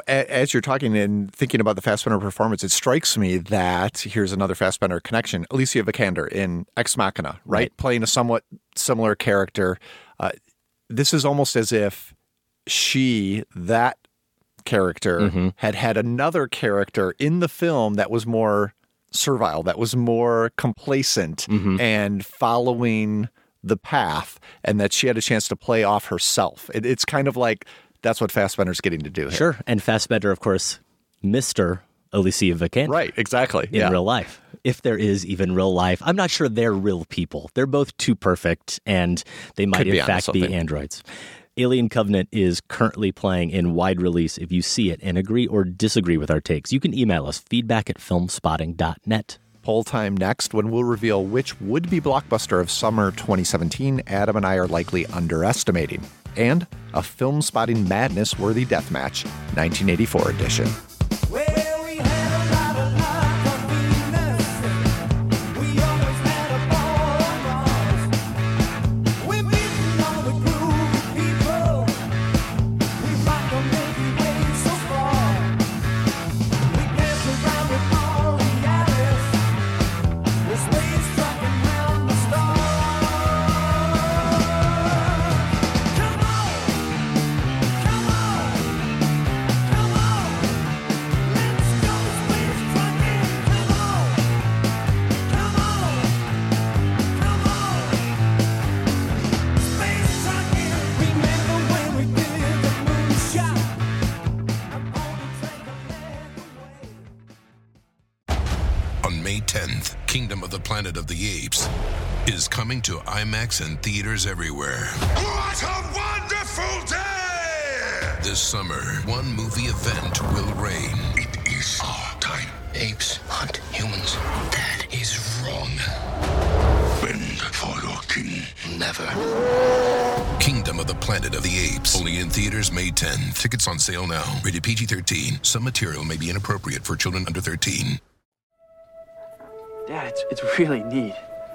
Speaker 6: As you're talking and thinking about the Fassbender performance, it strikes me that here's another Fassbender connection. Alicia Vikander in Ex Machina, right? Playing a somewhat similar character. This is almost as if that character had another character in the film that was more servile, that was more complacent and following the path, and that she had a chance to play off herself. It's kind of like that's what Fassbender's getting to do here.
Speaker 5: Sure. And Fassbender, of course, Mr. Alicia Vikander.
Speaker 6: Right, exactly.
Speaker 5: In real life. If there is even real life. I'm not sure they're real people. They're both too perfect, and they might in fact be androids. Alien Covenant is currently playing in wide release. If you see it and agree or disagree with our takes, you can email us, feedback@filmspotting.net.
Speaker 6: Poll time next, when we'll reveal which would-be blockbuster of summer 2017 Adam and I are likely underestimating, and a Film Spotting Madness-worthy deathmatch, 1984 edition.
Speaker 14: Planet of the Apes is coming to IMAX and theaters everywhere.
Speaker 15: What a wonderful day!
Speaker 14: This summer, one movie event will reign.
Speaker 15: It is our time.
Speaker 16: Apes hunt humans. That is wrong.
Speaker 15: Bend for your king.
Speaker 16: Never.
Speaker 14: Kingdom of the Planet of the Apes. Only in theaters May 10th. Tickets on sale now. Rated PG-13. Some material may be inappropriate for children under 13.
Speaker 17: Dad, it's really neat.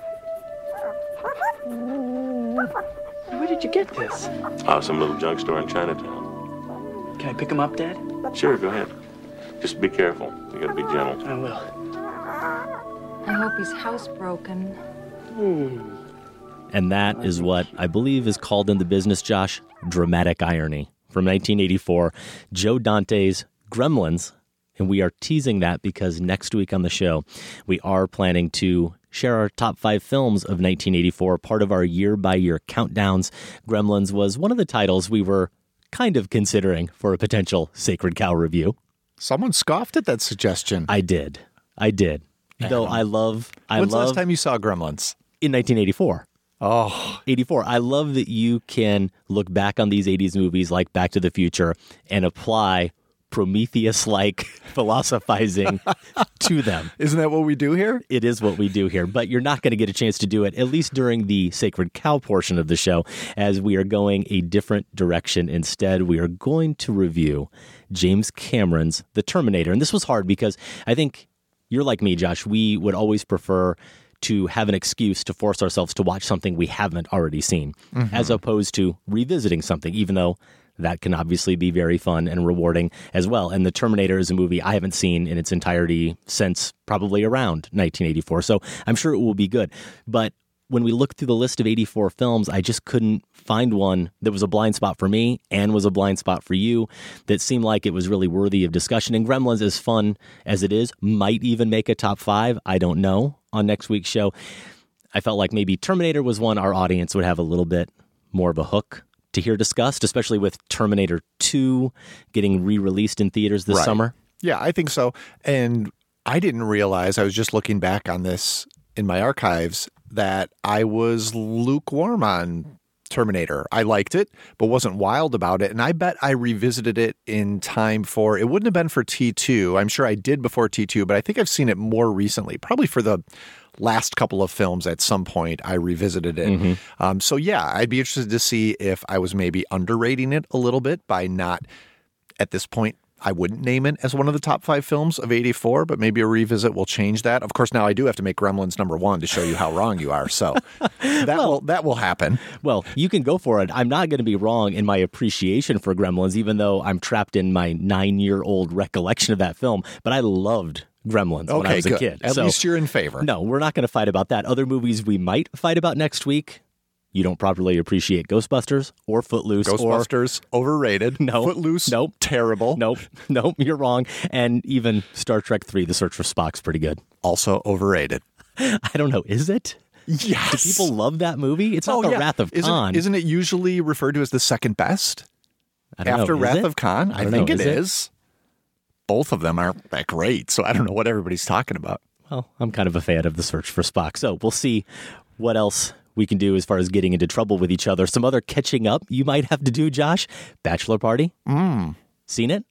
Speaker 17: Where did you get this?
Speaker 18: Some little junk store in Chinatown.
Speaker 17: Can I pick him up, Dad?
Speaker 18: Sure, go ahead. Just be careful. You gotta be gentle.
Speaker 17: I will.
Speaker 11: I hope he's housebroken.
Speaker 5: And that is what I believe is called in the business, Josh, dramatic irony. From 1984, Joe Dante's Gremlins. And we are teasing that because next week on the show, we are planning to share our top 5 films of 1984, part of our year-by-year countdowns. Gremlins was one of the titles we were kind of considering for a potential Sacred Cow review.
Speaker 6: Someone scoffed at that suggestion.
Speaker 5: I did. Though When's
Speaker 6: the last time you saw Gremlins?
Speaker 5: In 1984.
Speaker 6: Oh.
Speaker 5: 84. I love that you can look back on these 80s movies like Back to the Future and apply Prometheus-like philosophizing to them.
Speaker 6: Isn't that what we do here?
Speaker 5: It is what we do here, but you're not going to get a chance to do it, at least during the Sacred Cow portion of the show, as we are going a different direction. Instead, we are going to review James Cameron's The Terminator. And this was hard because I think you're like me, Josh. We would always prefer to have an excuse to force ourselves to watch something we haven't already seen, as opposed to revisiting something, even though that can obviously be very fun and rewarding as well. And The Terminator is a movie I haven't seen in its entirety since probably around 1984. So I'm sure it will be good. But when we looked through the list of 84 films, I just couldn't find one that was a blind spot for me and was a blind spot for you that seemed like it was really worthy of discussion. And Gremlins, as fun as it is, might even make a top 5. I don't know on next week's show. I felt like maybe Terminator was one our audience would have a little bit more of a hook to hear discussed, especially with Terminator 2 getting re-released in theaters this summer.
Speaker 6: Yeah, I think so. And I didn't realize, I was just looking back on this in my archives, that I was lukewarm on Terminator. I liked it, but wasn't wild about it. And I bet I revisited it in time for, it wouldn't have been for T2. I'm sure I did before T2, but I think I've seen it more recently, probably for the last couple of films at some point I revisited it. So yeah, I'd be interested to see if I was maybe underrating it a little bit by not, at this point, I wouldn't name it as one of the top 5 films of 84, but maybe a revisit will change that. Of course, now I do have to make Gremlins number 1 to show you how wrong you are. So that will happen.
Speaker 5: Well, you can go for it. I'm not going to be wrong in my appreciation for Gremlins, even though I'm trapped in my 9-year-old recollection of that film. But I loved Gremlins when I was a kid.
Speaker 6: At least you're in favor.
Speaker 5: No, we're not going to fight about that. Other movies we might fight about next week. You don't properly appreciate Ghostbusters or Footloose.
Speaker 6: Ghostbusters, overrated.
Speaker 5: No.
Speaker 6: Footloose,
Speaker 5: nope.
Speaker 6: Terrible.
Speaker 5: Nope, you're wrong. And even Star Trek 3, The Search for Spock's pretty good.
Speaker 6: Also overrated.
Speaker 5: I don't know. Is it?
Speaker 6: Yes.
Speaker 5: Do people love that movie? It's not The Wrath of Khan.
Speaker 6: Isn't it usually referred to as the second best?
Speaker 5: I don't know.
Speaker 6: After Wrath of Khan? I think it
Speaker 5: is.
Speaker 6: is. Both of them aren't that great, so I don't know what everybody's talking about.
Speaker 5: Well, I'm kind of a fan of The Search for Spock, so we'll see what else we can do as far as getting into trouble with each other. Some other catching up you might have to do, Josh. Bachelor Party. Seen it?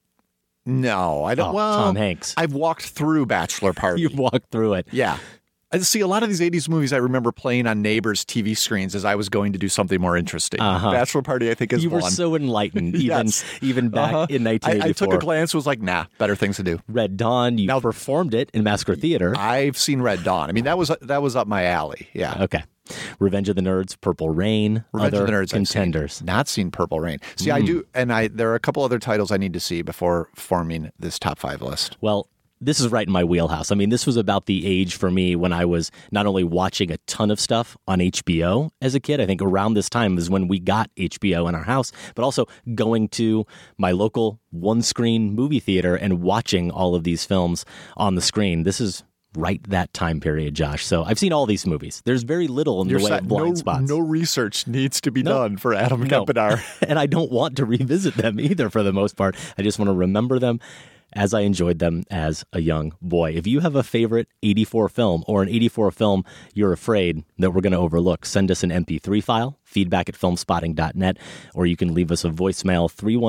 Speaker 6: No, I don't.
Speaker 5: Oh,
Speaker 6: well,
Speaker 5: Tom Hanks.
Speaker 6: I've walked through Bachelor Party.
Speaker 5: You've walked through it.
Speaker 6: Yeah. I see a lot of these 80s movies I remember playing on neighbors' TV screens as I was going to do something more interesting. Bachelor Party, I think, is
Speaker 5: You
Speaker 6: one.
Speaker 5: were so enlightened,
Speaker 6: Yes.
Speaker 5: even back in 1984.
Speaker 6: I took a glance, was like, nah, better things to do.
Speaker 5: Red Dawn, you performed it in Massacre Theater.
Speaker 6: I've seen Red Dawn. I mean, that was up my alley. Yeah.
Speaker 5: Okay. Revenge of the Nerds, Purple Rain,
Speaker 6: Revenge
Speaker 5: other
Speaker 6: of the Nerds,
Speaker 5: contenders.
Speaker 6: Not seen Purple Rain. See, I do, and there are a couple other titles I need to see before forming this top 5 list.
Speaker 5: Well, this is right in my wheelhouse. I mean, this was about the age for me when I was not only watching a ton of stuff on HBO as a kid. I think around this time is when we got HBO in our house, but also going to my local one-screen movie theater and watching all of these films on the screen. This is right that time period, Josh. So I've seen all these movies. There's very little in the way of blind spots.
Speaker 6: No research needs to be done for Adam Kempenaar.
Speaker 5: And I don't want to revisit them either for the most part. I just want to remember them as I enjoyed them as a young boy. If you have a favorite 84 film or an 84 film you're afraid that we're going to overlook, send us an MP3 file, feedback@filmspotting.net, or you can leave us a voicemail,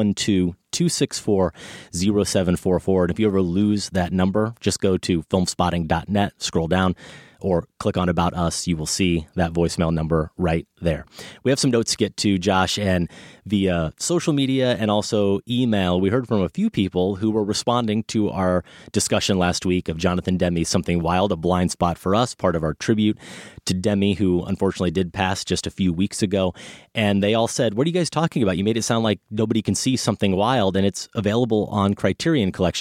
Speaker 5: 312-264-0744. And if you ever lose that number, just go to filmspotting.net, scroll down, or click on About Us. You will see that voicemail number right there. We have some notes to get to, Josh, and via social media and also email, we heard from a few people who were responding to our discussion last week of Jonathan Demme's Something Wild, a blind spot for us, part of our tribute to Demme, who unfortunately did pass just a few weeks ago. And they all said, what are you guys talking about? You made it sound like nobody can see Something Wild, and it's available on Criterion Collection.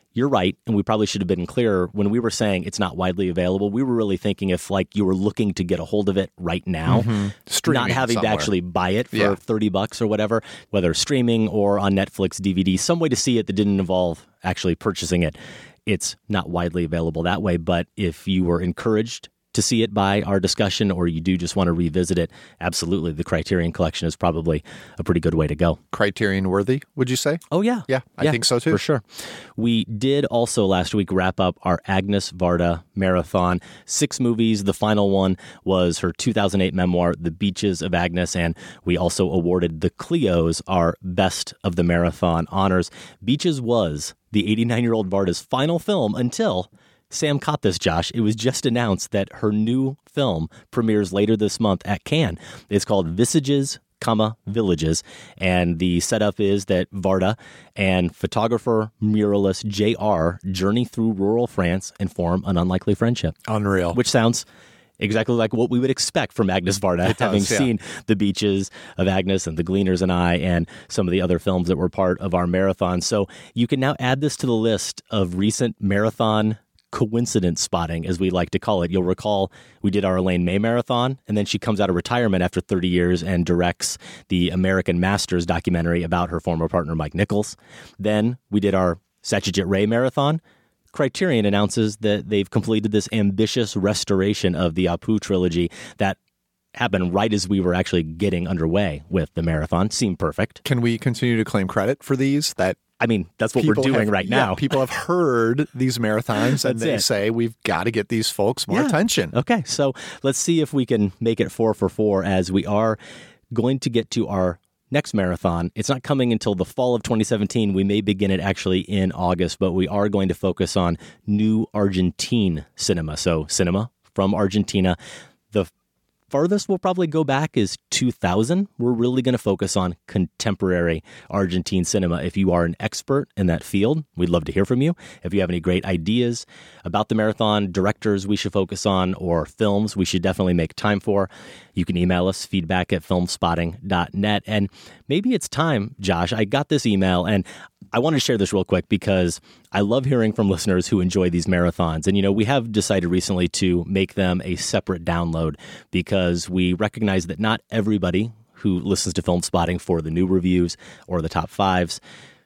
Speaker 5: you're right, and we probably should have been clearer when we were saying it's not widely available. We were really thinking if like you were looking to get a hold of it right now, not having
Speaker 6: somewhere.
Speaker 5: to actually buy it for $30 or whatever, whether streaming or on Netflix, DVD, some way to see it that didn't involve actually purchasing it. It's not widely available that way, but if you were encouraged to see it by our discussion, or you do just want to revisit it, absolutely, the Criterion Collection is probably a pretty good way to go.
Speaker 6: Criterion worthy, would you say?
Speaker 5: Oh, yeah.
Speaker 6: Yeah, I think so too.
Speaker 5: For sure. We did also last week wrap up our Agnes Varda marathon. 6 movies. The final one was her 2008 memoir, The Beaches of Agnes, and we also awarded the Cleos our Best of the Marathon honors. Beaches was the 89-year-old Varda's final film until Sam caught this, Josh. It was just announced that her new film premieres later this month at Cannes. It's called Visages, Villages. And the setup is that Varda and photographer muralist J.R. journey through rural France and form an unlikely friendship.
Speaker 6: Unreal.
Speaker 5: Which sounds exactly like what we would expect from Agnes Varda, having seen The Beaches of Agnes and The Gleaners and I and some of the other films that were part of our marathon. So you can now add this to the list of recent marathon coincidence spotting, as we like to call it. You'll recall we did our Elaine May marathon, and then she comes out of retirement after 30 years and directs the American Masters documentary about her former partner, Mike Nichols. Then we did our Satyajit Ray marathon. Criterion announces that they've completed this ambitious restoration of the Apu trilogy that happened right as we were actually getting underway with the marathon. Seemed perfect.
Speaker 6: Can we continue to claim credit for these?
Speaker 5: That's what we're doing right now.
Speaker 6: People have heard these marathons and they say we've got to get these folks more attention.
Speaker 5: Okay, so let's see if we can make it 4 for 4 as we are going to get to our next marathon. It's not coming until the fall of 2017. We may begin it actually in August, but we are going to focus on new Argentine cinema. So cinema from Argentina. The farthest we'll probably go back is 2000. We're really going to focus on contemporary Argentine cinema. If you are an expert in that field, we'd love to hear from you. If you have any great ideas about the marathon, directors we should focus on, or films we should definitely make time for, you can email us, feedback@filmspotting.net. And maybe it's time, Josh. I got this email, and I want to share this real quick because I love hearing from listeners who enjoy these marathons. And, we have decided recently to make them a separate download because we recognize that not everybody who listens to Film Spotting for the new reviews or the top 5s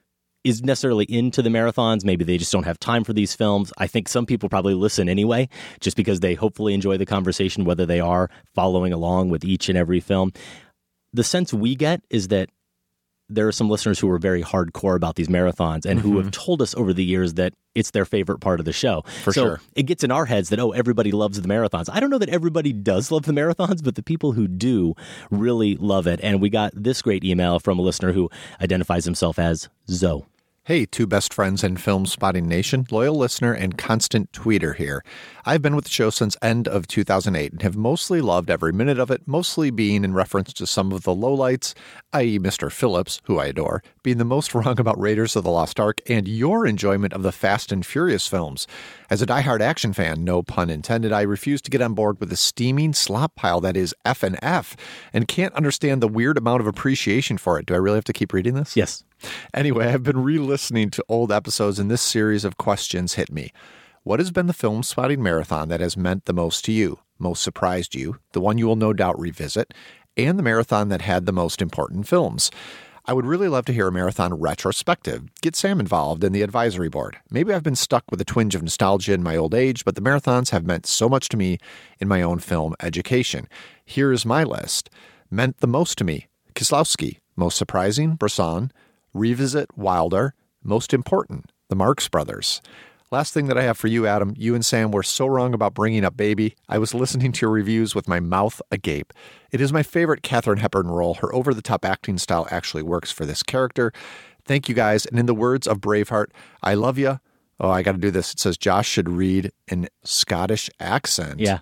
Speaker 5: is necessarily into the marathons. Maybe they just don't have time for these films. I think some people probably listen anyway, just because they hopefully enjoy the conversation, whether they are following along with each and every film. The sense we get is that there are some listeners who are very hardcore about these marathons and who have told us over the years that it's their favorite part of the show.
Speaker 6: For sure.
Speaker 5: It gets in our heads that, everybody loves the marathons. I don't know that everybody does love the marathons, but the people who do really love it. And we got this great email from a listener who identifies himself as Zoe.
Speaker 6: Hey, two best friends in Film Spotting Nation, loyal listener and constant tweeter here. I've been with the show since end of 2008 and have mostly loved every minute of it, mostly being in reference to some of the lowlights, i.e. Mr. Phillips, who I adore, being the most wrong about Raiders of the Lost Ark, and your enjoyment of the Fast and Furious films. As a diehard action fan, no pun intended, I refuse to get on board with the steaming slop pile that is F&F and can't understand the weird amount of appreciation for it. Do I really have to keep reading this?
Speaker 5: Yes.
Speaker 6: Anyway, I've been re-listening to old episodes and this series of questions hit me. What has been the Film Spotting marathon that has meant the most to you, most surprised you, the one you will no doubt revisit, and the marathon that had the most important films? I would really love to hear a marathon retrospective. Get Sam involved in the advisory board. Maybe I've been stuck with a twinge of nostalgia in my old age, but the marathons have meant so much to me in my own film education. Here is my list. Meant the most to me: Kieslowski. Most surprising: Bresson. Revisit: Wilder. Most important: the Marx Brothers. Last thing that I have for you, Adam. You and Sam were so wrong about Bringing Up Baby. I was listening to your reviews with my mouth agape. It is my favorite Katharine Hepburn role. Her over-the-top acting style actually works for this character. Thank you, guys. And in the words of Braveheart, I love you. Oh, I got to do this. It says Josh should read in Scottish accent.
Speaker 5: Yeah.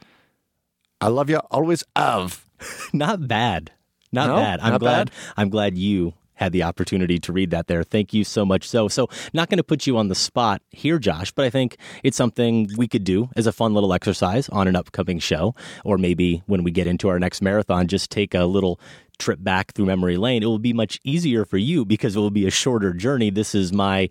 Speaker 6: I love you. Always have.
Speaker 5: Not bad. Not bad. I'm glad you had the opportunity to read that there. Thank you so much. So not going to put you on the spot here, Josh, but I think it's something we could do as a fun little exercise on an upcoming show, or maybe when we get into our next marathon, just take a little trip back through memory lane, it will be much easier for you because it will be a shorter journey. This is my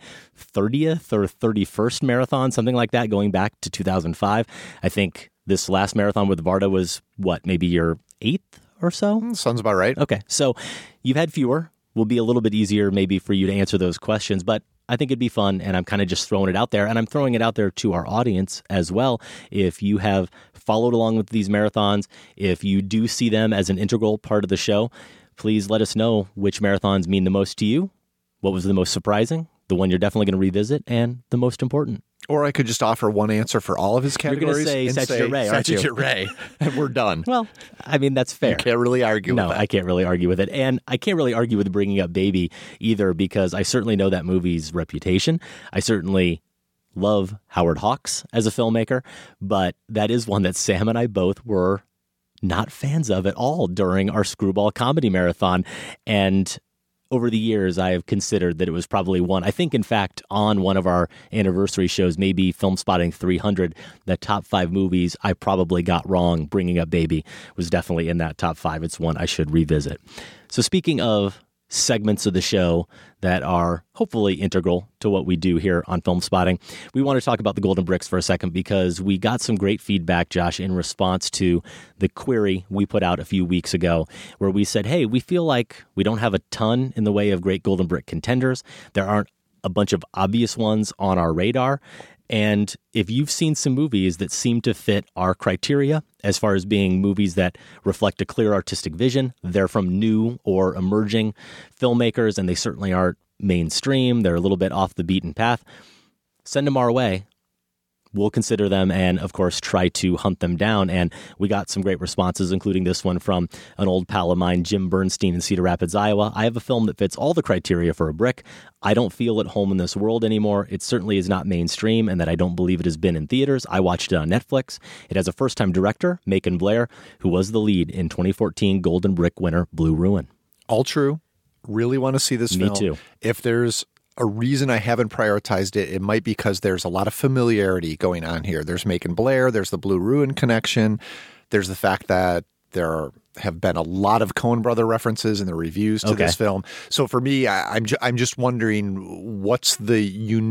Speaker 5: 30th or 31st marathon, something like that, going back to 2005. I think this last marathon with Varda was, maybe your 8th or so?
Speaker 6: Sounds about right.
Speaker 5: Okay, so you've had fewer. Will be a little bit easier maybe for you to answer those questions, but I think it'd be fun, and I'm kind of just throwing it out there, and I'm throwing it out there to our audience as well. If you have followed along with these marathons, if you do see them as an integral part of the show, please let us know which marathons mean the most to you, what was the most surprising, the one you're definitely going to revisit, and the most important.
Speaker 6: Or I could just offer one answer for all of his categories.
Speaker 5: You're going to say Statute Ray, aren't you?
Speaker 6: Statute Ray, and we're done.
Speaker 5: Well, I mean, that's fair.
Speaker 6: You can't really argue with that.
Speaker 5: No, I can't really argue with it. And I can't really argue with bringing up Baby either, because I certainly know that movie's reputation. I certainly love Howard Hawks as a filmmaker, but that is one that Sam and I both were not fans of at all during our Screwball comedy marathon. And over the years, I have considered that it was probably one. I think, in fact, on one of our anniversary shows, maybe Film Spotting 300, the top 5 movies I probably got wrong, bringing up Baby was definitely in that top 5. It's one I should revisit. So speaking of segments of the show that are hopefully integral to what we do here on Film Spotting, we want to talk about the Golden Bricks for a second, because we got some great feedback, Josh, in response to the query we put out a few weeks ago, where we said, hey, we feel like we don't have a ton in the way of great Golden Brick contenders. There aren't a bunch of obvious ones on our radar. And if you've seen some movies that seem to fit our criteria as far as being movies that reflect a clear artistic vision, they're from new or emerging filmmakers, and they certainly aren't mainstream, they're a little bit off the beaten path, send them our way. We'll consider them and, of course, try to hunt them down. And we got some great responses, including this one from an old pal of mine, Jim Bernstein in Cedar Rapids, Iowa. I have a film that fits all the criteria for a brick. I don't feel at home in this world anymore. It certainly is not mainstream, and that I don't believe it has been in theaters. I watched it on Netflix. It has a first-time director, Macon Blair, who was the lead in 2014 Golden Brick winner Blue Ruin.
Speaker 6: All true. Really want to see this film.
Speaker 5: Me too.
Speaker 6: If there's a reason I haven't prioritized it, it might be because there's a lot of familiarity going on here. There's Macon Blair, there's the Blue Ruin connection, there's the fact that there have been a lot of Coen brother references in the reviews to this film. So for me, I'm just wondering what's the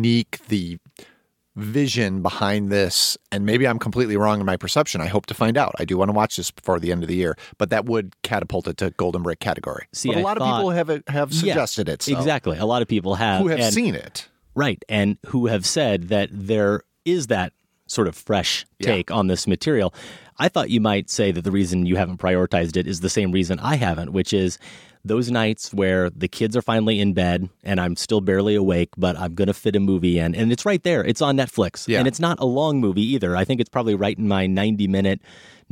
Speaker 6: vision behind this, and maybe I'm completely wrong in my perception. I hope to find out. I do want to watch this before the end of the year, but that would catapult it to Golden Brick category.
Speaker 5: See,
Speaker 6: but a lot of people have suggested it. So.
Speaker 5: Exactly. A lot of people have.
Speaker 6: Who have seen it.
Speaker 5: Right, and who have said that there is that sort of fresh take on this material. I thought you might say that the reason you haven't prioritized it is the same reason I haven't, which is those nights where the kids are finally in bed and I'm still barely awake, but I'm going to fit a movie in. And it's right there. It's on Netflix. Yeah. And it's not a long movie either. I think it's probably right in my 90-minute,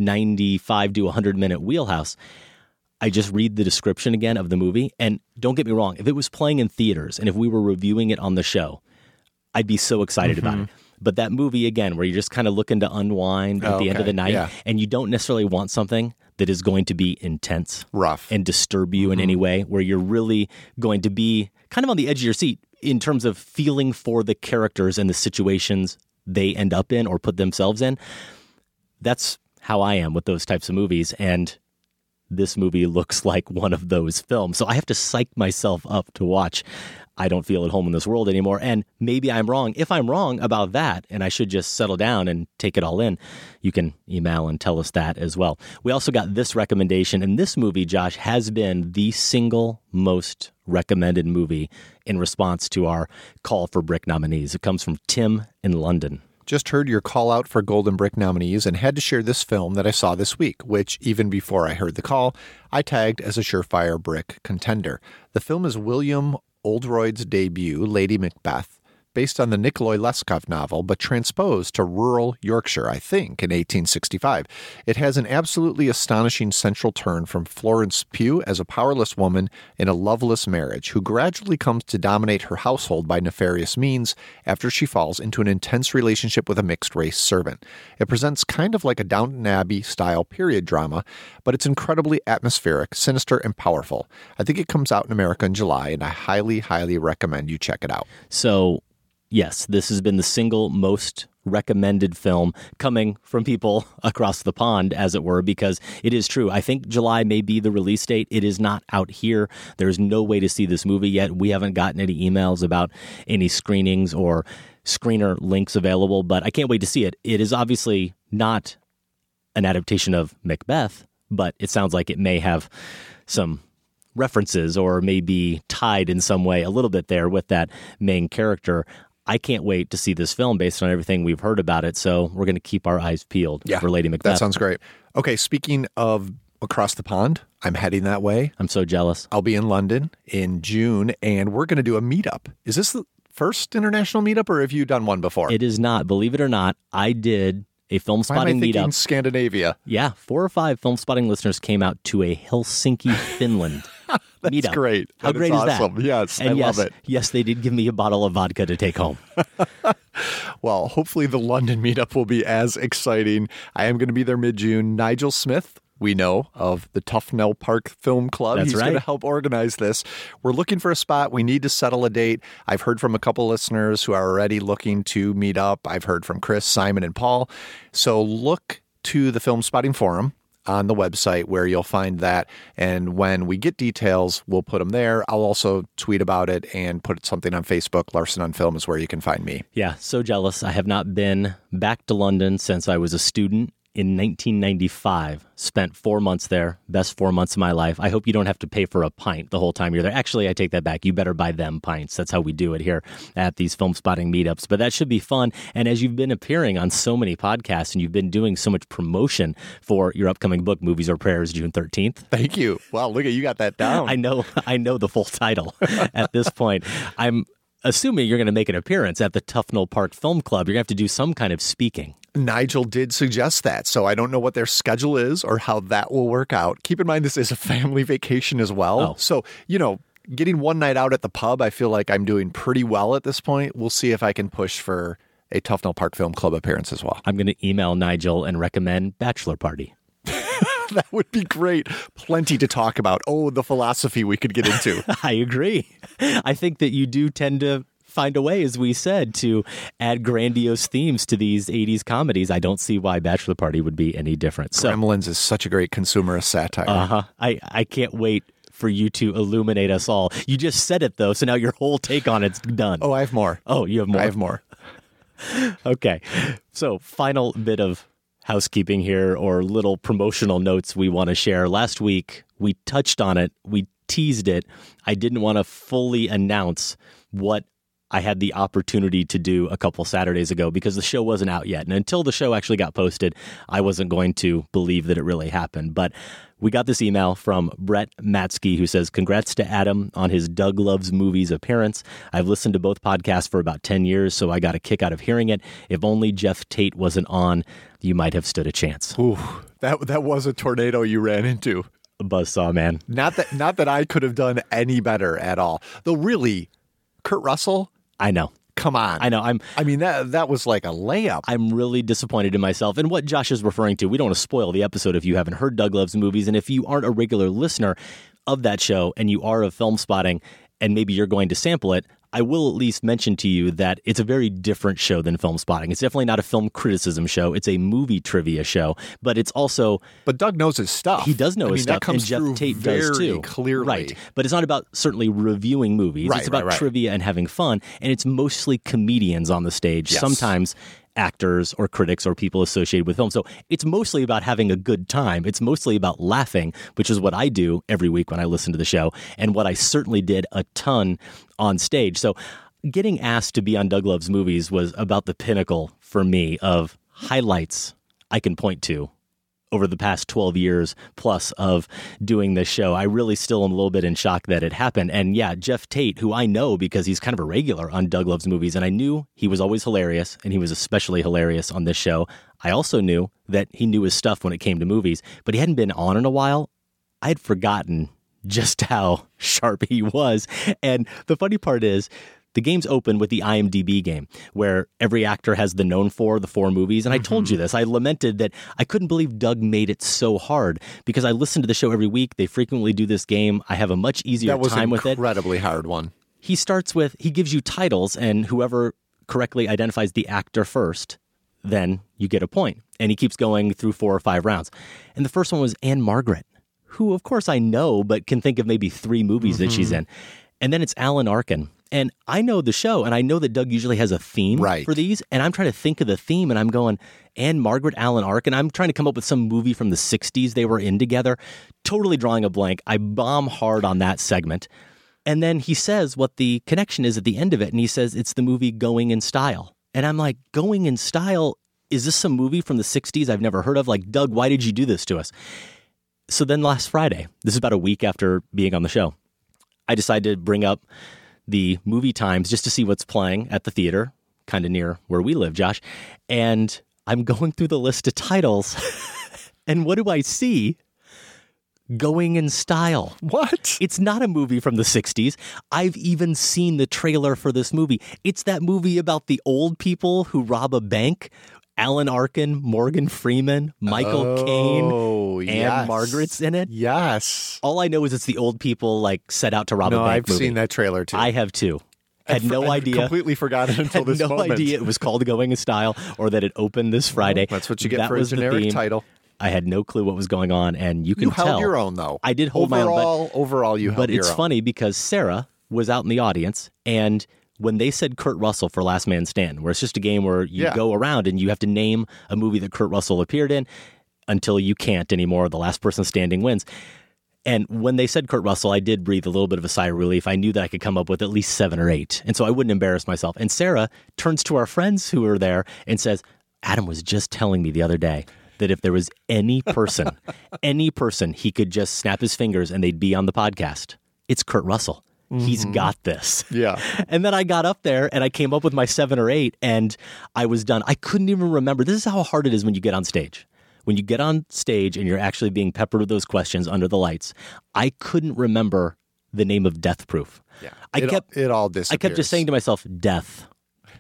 Speaker 5: 95 to 100-minute wheelhouse. I just read the description again of the movie. And don't get me wrong, if it was playing in theaters and if we were reviewing it on the show, I'd be so excited about it. But that movie, again, where you're just kind of looking to unwind at the end of the night, and you don't necessarily want something that is going to be intense,
Speaker 6: rough,
Speaker 5: and disturb you in any way, where you're really going to be kind of on the edge of your seat in terms of feeling for the characters and the situations they end up in or put themselves in. That's how I am with those types of movies, and this movie looks like one of those films. So I have to psych myself up to watch I Don't Feel at Home in This World Anymore. And maybe I'm wrong. If I'm wrong about that and I should just settle down and take it all in, you can email and tell us that as well. We also got this recommendation, and this movie, Josh, has been the single most recommended movie in response to our call for Brick nominees. It comes from Tim in London.
Speaker 6: Just heard your call out for Golden Brick nominees and had to share this film that I saw this week, which, even before I heard the call, I tagged as a surefire Brick contender. The film is William Oldroyd's debut, Lady Macbeth, based on the Nikolai Leskov novel, but transposed to rural Yorkshire, I think, in 1865. It has an absolutely astonishing central turn from Florence Pugh as a powerless woman in a loveless marriage who gradually comes to dominate her household by nefarious means after she falls into an intense relationship with a mixed-race servant. It presents kind of like a Downton Abbey-style period drama, but it's incredibly atmospheric, sinister, and powerful. I think it comes out in America in July, and I highly, highly recommend you check it out.
Speaker 5: So, yes, this has been the single most recommended film coming from people across the pond, as it were, because it is true. I think July may be the release date. It is not out here. There's no way to see this movie yet. We haven't gotten any emails about any screenings or screener links available, but I can't wait to see it. It is obviously not an adaptation of Macbeth, but it sounds like it may have some references or may be tied in some way a little bit there with that main character. I can't wait to see this film based on everything we've heard about it, so we're going to keep our eyes peeled for Lady Macbeth.
Speaker 6: That sounds great. Okay, speaking of across the pond, I'm heading that way.
Speaker 5: I'm so jealous.
Speaker 6: I'll be in London in June, and we're going to do a meetup. Is this the first international meetup, or have you done one before?
Speaker 5: It is not. Believe it or not, I did a film spotting meetup.
Speaker 6: Scandinavia.
Speaker 5: Yeah, 4 or 5 film spotting listeners came out to a Helsinki, Finland
Speaker 6: That's
Speaker 5: meetup.
Speaker 6: Great.
Speaker 5: How great is
Speaker 6: awesome.
Speaker 5: that?
Speaker 6: Yes,
Speaker 5: and
Speaker 6: I love it.
Speaker 5: Yes, they did give me a bottle of vodka to take home.
Speaker 6: Well, hopefully the London meetup will be as exciting. I am going to be there mid-June. Nigel Smith, we know of the Tufnell Park Film Club.
Speaker 5: That's
Speaker 6: He's going to help organize this. We're looking for a spot. We need to settle a date. I've heard from a couple listeners who are already looking to meet up. I've heard from Chris, Simon, and Paul. So look to the Film Spotting Forum on the website where you'll find that. And when we get details, we'll put them there. I'll also tweet about it and put something on Facebook. Larson on Film is where you can find me.
Speaker 5: Yeah, so jealous. I have not been back to London since I was a student in 1995. Spent 4 months there. Best 4 months of my life. I hope you don't have to pay for a pint the whole time you're there. Actually, I take that back. You better buy them pints. That's how we do it here at these film spotting meetups. But that should be fun. And as you've been appearing on so many podcasts and you've been doing so much promotion for your upcoming book, Movies or Prayers, June 13th.
Speaker 6: Thank you. Wow, look at you got that down.
Speaker 5: I know the full title at this point. I'm assuming you're going to make an appearance at the Tufnell Park Film Club. You're going to have to do some kind of speaking.
Speaker 6: Nigel did suggest that, so I don't know what their schedule is or how that will work out. Keep in mind, this is a family vacation as well.
Speaker 5: Oh.
Speaker 6: So, getting one night out at the pub, I feel like I'm doing pretty well at this point. We'll see if I can push for a Tufnell Park Film Club appearance as well.
Speaker 5: I'm going to email Nigel and recommend Bachelor Party.
Speaker 6: That would be great. Plenty to talk about. Oh, the philosophy we could get into.
Speaker 5: I agree. I think that you do tend to find a way, as we said, to add grandiose themes to these 80s comedies. I don't see why Bachelor Party would be any different. So,
Speaker 6: Gremlins is such a great consumerist satire.
Speaker 5: Uh-huh. I can't wait for you to illuminate us all. You just said it, though, so now your whole take on it's done.
Speaker 6: Oh, I have more.
Speaker 5: Oh, you have more?
Speaker 6: I have more.
Speaker 5: Okay. So, final bit of housekeeping here, or little promotional notes we want to share. Last week, we touched on it. We teased it. I didn't want to fully announce what I had the opportunity to do a couple Saturdays ago because the show wasn't out yet. And until the show actually got posted, I wasn't going to believe that it really happened. But we got this email from Brett Matsky who says, "Congrats to Adam on his Doug Loves Movies appearance. I've listened to both podcasts for about 10 years, so I got a kick out of hearing it. If only Jeff Tate wasn't on, you might have stood a chance."
Speaker 6: Ooh, that was a tornado you ran into.
Speaker 5: A buzzsaw, man.
Speaker 6: Not that I could have done any better at all. Though really, Kurt Russell,
Speaker 5: I know.
Speaker 6: Come on.
Speaker 5: I know.
Speaker 6: That was like a layup.
Speaker 5: I'm really disappointed in myself. And what Josh is referring to, we don't want to spoil the episode if you haven't heard Doug Loves Movies. And if you aren't a regular listener of that show and you are of Film Spotting and maybe you're going to sample it, I will at least mention to you that it's a very different show than Film Spotting. It's definitely not a film criticism show. It's a movie trivia show, but it's also...
Speaker 6: But Doug knows his stuff.
Speaker 5: He does know his stuff,
Speaker 6: that comes
Speaker 5: and Jeff Tate does too.
Speaker 6: Clearly.
Speaker 5: Right. But it's not about certainly reviewing movies.
Speaker 6: Right,
Speaker 5: it's about
Speaker 6: right.
Speaker 5: trivia and having fun, and it's mostly comedians on the stage.
Speaker 6: Yes.
Speaker 5: Sometimes actors or critics or people associated with film. So it's mostly about having a good time. It's mostly about laughing, which is what I do every week when I listen to the show, and what I certainly did a ton on stage. So getting asked to be on Doug Loves Movies was about the pinnacle for me of highlights I can point to over the past 12 years plus of doing this show. I really still am a little bit in shock that it happened. And yeah, Jeff Tate, who I know because he's kind of a regular on Doug Loves Movies, and I knew he was always hilarious, and he was especially hilarious on this show. I also knew that he knew his stuff when it came to movies, but he hadn't been on in a while. I had forgotten just how sharp he was. And the funny part is, the game's open with the IMDb game, where every actor has the known for the 4 movies. And I told you this. I lamented that I couldn't believe Doug made it so hard because I listen to the show every week. They frequently do this game. I have a much easier time with it.
Speaker 6: That was an incredibly hard one.
Speaker 5: He starts with, he gives you titles, and whoever correctly identifies the actor first then you get a point. And he keeps going through 4 or 5 rounds. And the first one was Anne Margaret, who, of course, I know, but can think of maybe 3 movies that she's in. And then it's Alan Arkin. And I know the show, and I know that Doug usually has a theme for these. And I'm trying to think of the theme, and I'm going, Anne Margaret, Alan Arkin. I'm trying to come up with some movie from the 60s they were in together. Totally drawing a blank. I bomb hard on that segment. And then he says what the connection is at the end of it. And he says it's the movie Going in Style. And I'm like, Going in Style? Is this some movie from the 60s I've never heard of? Like, Doug, why did you do this to us? So then last Friday, this is about a week after being on the show, I decided to bring up the movie times just to see what's playing at the theater, kind of near where we live, Josh. And I'm going through the list of titles. And what do I see? Going in Style.
Speaker 6: What?
Speaker 5: It's not a movie from the 60s. I've even seen the trailer for this movie. It's that movie about the old people who rob a bank. Alan Arkin, Morgan Freeman, Michael Caine, Anne Margaret's in it.
Speaker 6: Yes.
Speaker 5: All I know is it's the old people like set out to rob a bank
Speaker 6: I've
Speaker 5: movie.
Speaker 6: seen that trailer too.
Speaker 5: I have too. Had no idea.
Speaker 6: Completely forgot it until this moment.
Speaker 5: No idea it was called Going in Style or that it opened this Friday.
Speaker 6: Well, that's what you get for a generic title.
Speaker 5: I had no clue what was going on, and you can tell.
Speaker 6: You held your own, though.
Speaker 5: I did hold my own.
Speaker 6: Overall, you held your own.
Speaker 5: But it's funny because Sarah was out in the audience, and when they said Kurt Russell for Last Man Stand, where it's just a game where you go around and you have to name a movie that Kurt Russell appeared in until you can't anymore, the last person standing wins. And when they said Kurt Russell, I did breathe a little bit of a sigh of relief. I knew that I could come up with at least 7 or 8, and so I wouldn't embarrass myself. And Sarah turns to our friends who were there and says, Adam was just telling me the other day that if there was any person, he could just snap his fingers and they'd be on the podcast. It's Kurt Russell. He's got this.
Speaker 6: Yeah.
Speaker 5: And then I got up there and I came up with my 7 or 8 and I was done. I couldn't even remember. This is how hard it is when you get on stage. When you get on stage and you're actually being peppered with those questions under the lights, I couldn't remember the name of Death Proof.
Speaker 6: Yeah. It all disappears.
Speaker 5: I kept just saying to myself, death.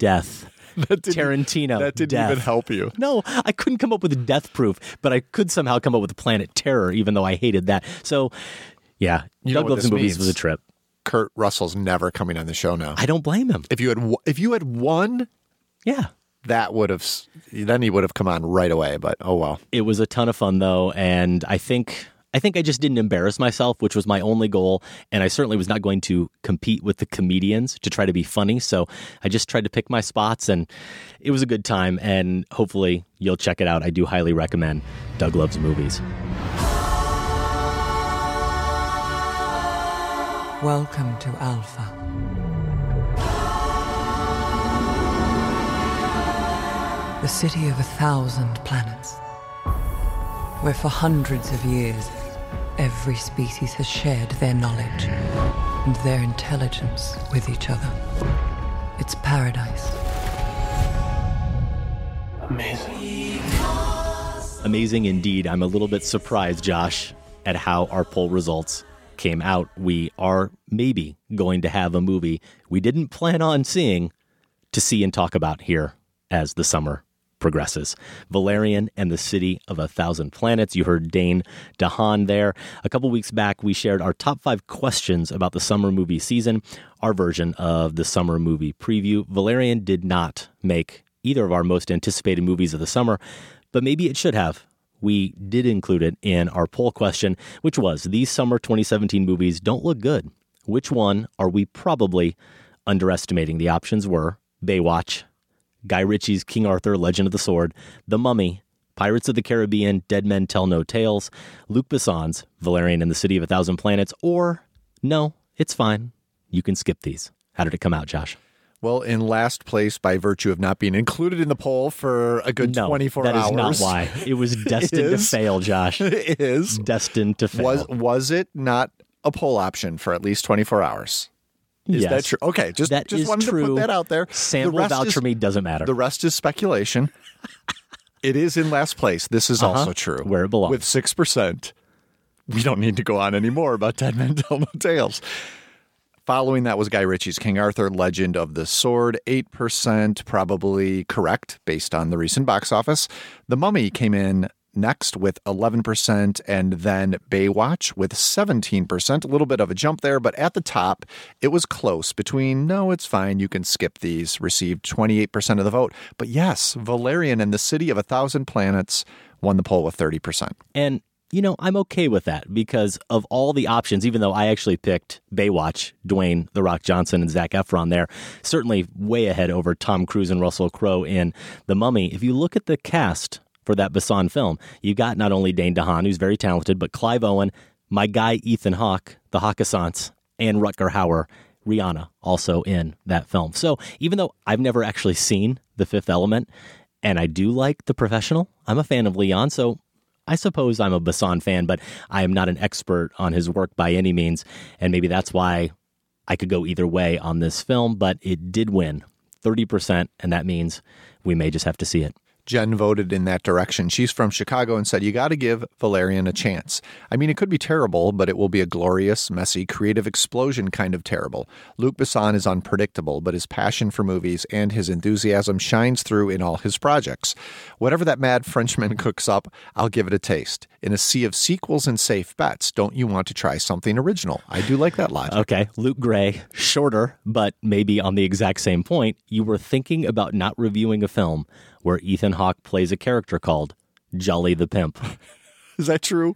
Speaker 5: Tarantino.
Speaker 6: That didn't even help you.
Speaker 5: No, I couldn't come up with Death Proof, but I could somehow come up with Planet Terror, even though I hated that. So, yeah, Doug Loves Movies was a trip.
Speaker 6: Kurt Russell's never coming on the show now.
Speaker 5: I don't blame him.
Speaker 6: If you had won, that would have. Then he would have come on right away. But oh well.
Speaker 5: It was a ton of fun though, and I think I just didn't embarrass myself, which was my only goal. And I certainly was not going to compete with the comedians to try to be funny. So I just tried to pick my spots, and it was a good time. And hopefully you'll check it out. I do highly recommend Doug Loves Movies.
Speaker 19: Welcome to Alpha. The city of 1,000 planets, where for hundreds of years, every species has shared their knowledge and their intelligence with each other. It's paradise.
Speaker 17: Amazing.
Speaker 5: Amazing indeed. I'm a little bit surprised, Josh, at how our poll results came out. We are maybe going to have a movie we didn't plan on seeing to see and talk about here as the summer progresses. Valerian and the City of 1,000 Planets. You heard Dane DeHaan there. A couple weeks back, we shared our top 5 questions about the summer movie season, our version of the summer movie preview. Valerian did not make either of our most anticipated movies of the summer, but maybe it should have. We did include it in our poll question, which was, these summer 2017 movies don't look good. Which one are we probably underestimating? The options were Baywatch, Guy Ritchie's King Arthur, Legend of the Sword, The Mummy, Pirates of the Caribbean, Dead Men Tell No Tales, Luc Besson's Valerian and the City of 1,000 Planets, or no, it's fine. You can skip these. How did it come out, Josh?
Speaker 6: Well, in last place by virtue of not being included in the poll for a good 24 hours.
Speaker 5: That is not why. It was destined to fail, Josh.
Speaker 6: It is.
Speaker 5: Destined to fail.
Speaker 6: Was it not a poll option for at least 24 hours? Is that true? Okay, just wanted to put that out there.
Speaker 5: Sample vouch for me doesn't matter.
Speaker 6: The rest is speculation. It is in last place. This is also true.
Speaker 5: Where it belongs.
Speaker 6: With 6%. We don't need to go on anymore about Dead Men Tell No Tales. Following that was Guy Ritchie's King Arthur, Legend of the Sword, 8%, probably correct based on the recent box office. The Mummy came in next with 11%, and then Baywatch with 17%. A little bit of a jump there, but at the top, it was close between, no, it's fine, you can skip these, received 28% of the vote. But yes, Valerian and the City of a Thousand Planets won the poll with 30%.
Speaker 5: And I'm okay with that because of all the options, even though I actually picked Baywatch, Dwayne The Rock Johnson and Zac Efron there, certainly way ahead over Tom Cruise and Russell Crowe in The Mummy. If you look at the cast for that Besson film, you got not only Dane DeHaan, who's very talented, but Clive Owen, my guy Ethan Hawke, the Hawkassants, and Rutger Hauer, Rihanna, also in that film. So even though I've never actually seen The Fifth Element, and I do like The Professional, I'm a fan of Leon, so I suppose I'm a Besson fan, but I am not an expert on his work by any means, and maybe that's why I could go either way on this film, but it did win 30%, and that means we may just have to see it.
Speaker 6: Jen voted in that direction. She's from Chicago and said, you got to give Valerian a chance. I mean, it could be terrible, but it will be a glorious, messy, creative explosion kind of terrible. Luc Besson is unpredictable, but his passion for movies and his enthusiasm shines through in all his projects. Whatever that mad Frenchman cooks up, I'll give it a taste. In a sea of sequels and safe bets, don't you want to try something original? I do like that logic.
Speaker 5: Okay, Luke Gray, shorter, but maybe on the exact same point. You were thinking about not reviewing a film where Ethan Hawke plays a character called Jolly the Pimp.
Speaker 6: Is that true?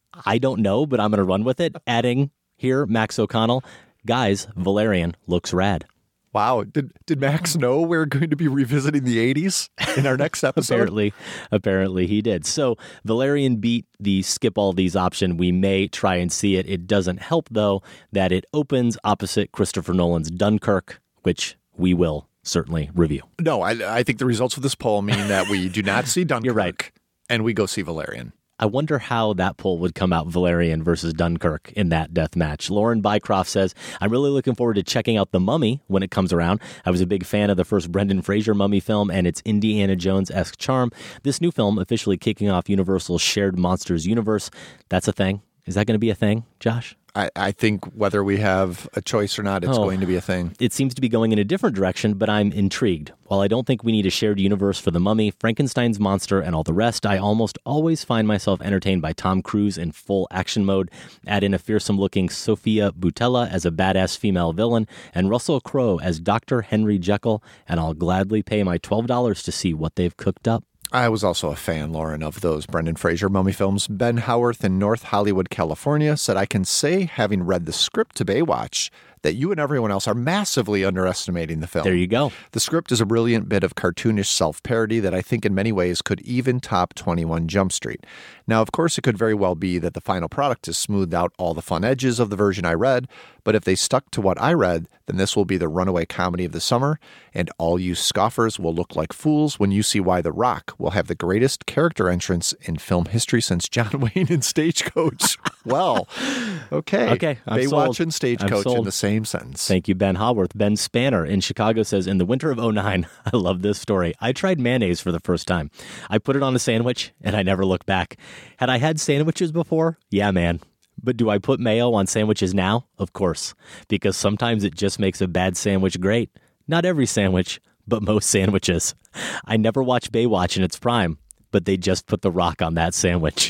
Speaker 5: I don't know, but I'm going to run with it. Adding here, Max O'Connell. Guys, Valerian looks rad.
Speaker 6: Wow. Did Max know we're going to be revisiting the 80s in our next episode?
Speaker 5: Apparently he did. So Valerian beat the skip all these option. We may try and see it. It doesn't help, though, that it opens opposite Christopher Nolan's Dunkirk, which we will certainly review.
Speaker 6: No, I think the results of this poll mean that we do not see Dunkirk.
Speaker 5: You're right.
Speaker 6: And we go see Valerian.
Speaker 5: I wonder how that poll would come out, Valerian versus Dunkirk, in that death match. Lauren Bycroft says, I'm really looking forward to checking out The Mummy when it comes around. I was a big fan of the first Brendan Fraser Mummy film and its Indiana Jones-esque charm. This new film officially kicking off Universal's shared monsters universe. That's a thing. Is that going to be a thing, Josh?
Speaker 6: I think whether we have a choice or not, it's going to be a thing.
Speaker 5: It seems to be going in a different direction, but I'm intrigued. While I don't think we need a shared universe for The Mummy, Frankenstein's monster, and all the rest, I almost always find myself entertained by Tom Cruise in full action mode. Add in a fearsome-looking Sophia Boutella as a badass female villain, and Russell Crowe as Dr. Henry Jekyll, and I'll gladly pay my $12 to see what they've cooked up.
Speaker 6: I was also a fan, Lauren, of those Brendan Fraser Mummy films. Ben Howarth in North Hollywood, California, said, I can say, having read the script to Baywatch, that you and everyone else are massively underestimating the film.
Speaker 5: There you go.
Speaker 6: The script is a brilliant bit of cartoonish self-parody that I think in many ways could even top 21 Jump Street. Now, of course, it could very well be that the final product has smoothed out all the fun edges of the version I read, but if they stuck to what I read, then this will be the runaway comedy of the summer, and all you scoffers will look like fools when you see why The Rock will have the greatest character entrance in film history since John Wayne in Stagecoach. Well, okay.
Speaker 5: Okay, I'm
Speaker 6: Baywatch
Speaker 5: sold.
Speaker 6: and Stagecoach in the same sentence.
Speaker 5: Thank you, Ben Howarth. Ben Spanner in Chicago says, in the winter of 2009, I love this story. I tried mayonnaise for the first time. I put it on a sandwich, and I never looked back. Had I had sandwiches before? Yeah, man. But do I put mayo on sandwiches now? Of course, because sometimes it just makes a bad sandwich great. Not every sandwich, but most sandwiches. I never watched Baywatch in its prime, but they just put The Rock on that sandwich.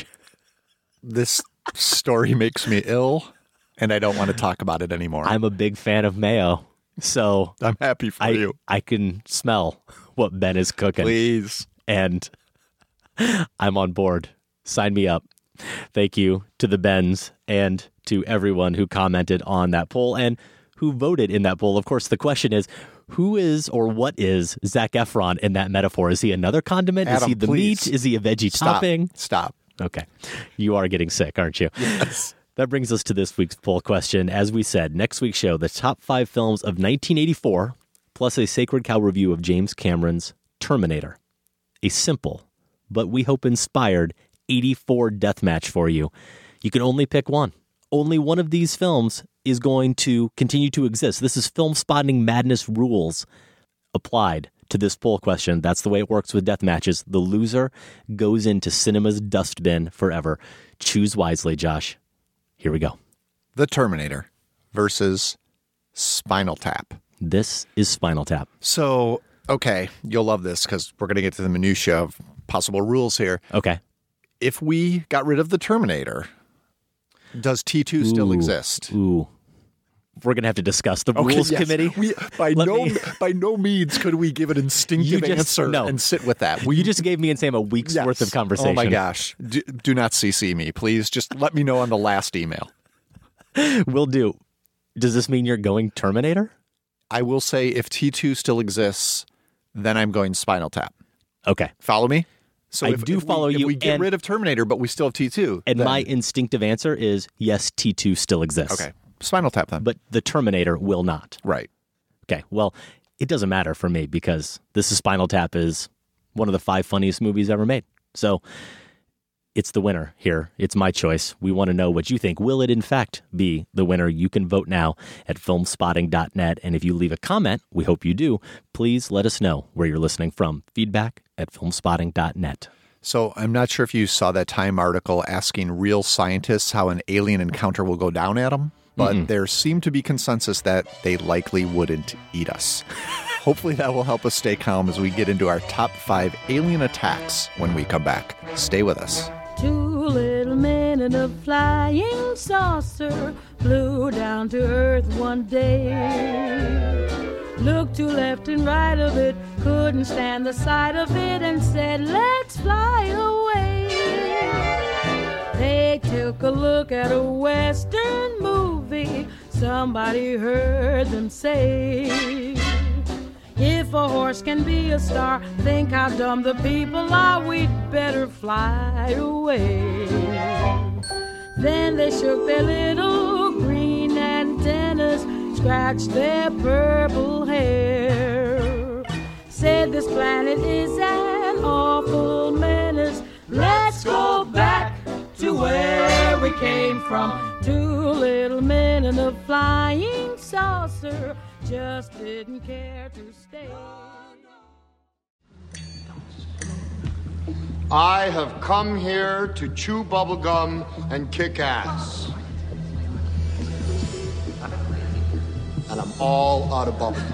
Speaker 6: This story makes me ill, and I don't want to talk about it anymore.
Speaker 5: I'm a big fan of mayo, so
Speaker 6: I'm happy for you.
Speaker 5: I can smell what Ben is cooking.
Speaker 6: Please.
Speaker 5: And I'm on board. Sign me up. Thank you to the Bens and to everyone who commented on that poll and who voted in that poll. Of course, the question is, who is or what is Zac Efron in that metaphor? Is he another condiment?
Speaker 6: Adam,
Speaker 5: is he the
Speaker 6: please.
Speaker 5: meat? Is he a veggie topping?
Speaker 6: Stop.
Speaker 5: Okay. You are getting sick, aren't you?
Speaker 6: Yes.
Speaker 5: That brings us to this week's poll question. As we said, next week's show, the top 5 films of 1984, plus a Sacred Cow review of James Cameron's Terminator. A simple, but we hope inspired 84 deathmatch for you. You can only pick one. Only one of these films is going to continue to exist. This is Film Spotting Madness rules applied to this poll question. That's the way it works with death matches. The loser goes into cinema's dustbin forever. Choose wisely, Josh. Here we go.
Speaker 6: The Terminator versus Spinal Tap.
Speaker 5: This is Spinal Tap.
Speaker 6: So, okay, you'll love this because we're going to get to the minutia of possible rules here.
Speaker 5: Okay.
Speaker 6: if we got rid of the Terminator, does T2 still exist?
Speaker 5: Ooh. We're going to have to discuss the Rules Committee.
Speaker 6: By no means could we give an instinctive answer and sit with that.
Speaker 5: You just gave me and Sam a week's worth of conversation.
Speaker 6: Oh, my gosh. Do not CC me, please. Just let me know on the last email.
Speaker 5: Will do. Does this mean you're going Terminator?
Speaker 6: I will say if T2 still exists, then I'm going Spinal Tap.
Speaker 5: Okay.
Speaker 6: Follow me? So
Speaker 5: I do follow you.
Speaker 6: If we get rid of Terminator, but we still have T2.
Speaker 5: And my instinctive answer is yes, T2 still exists.
Speaker 6: Okay. Spinal Tap then.
Speaker 5: But the Terminator will not.
Speaker 6: Right.
Speaker 5: Okay. Well, it doesn't matter for me because this is Spinal Tap is one of the 5 funniest movies ever made. So it's the winner here. It's my choice. We want to know what you think. Will it, in fact, be the winner? You can vote now at filmspotting.net. And if you leave a comment, we hope you do, please let us know where you're listening from. Feedback at filmspotting.net.
Speaker 6: So I'm not sure if you saw that Time article asking real scientists how an alien encounter will go down at them, but there seemed to be consensus that they likely wouldn't eat us. Hopefully that will help us stay calm as we get into our top 5 alien attacks when we come back. Stay with us.
Speaker 9: 2 little men in a flying saucer flew down to Earth one day. Looked to left and right of it, couldn't stand the sight of it, and said, let's fly away. They took a look at a Western movie, somebody heard them say, if a horse can be a star, think how dumb the people are, we'd better fly away. Then they shook their little green antennas, scratched their purple hair, said this planet is an awful menace, let's go back to where we came from. 2 little men in a flying saucer just didn't care to stay.
Speaker 7: I have come here to chew bubblegum and kick ass. And I'm all out of bubblegum.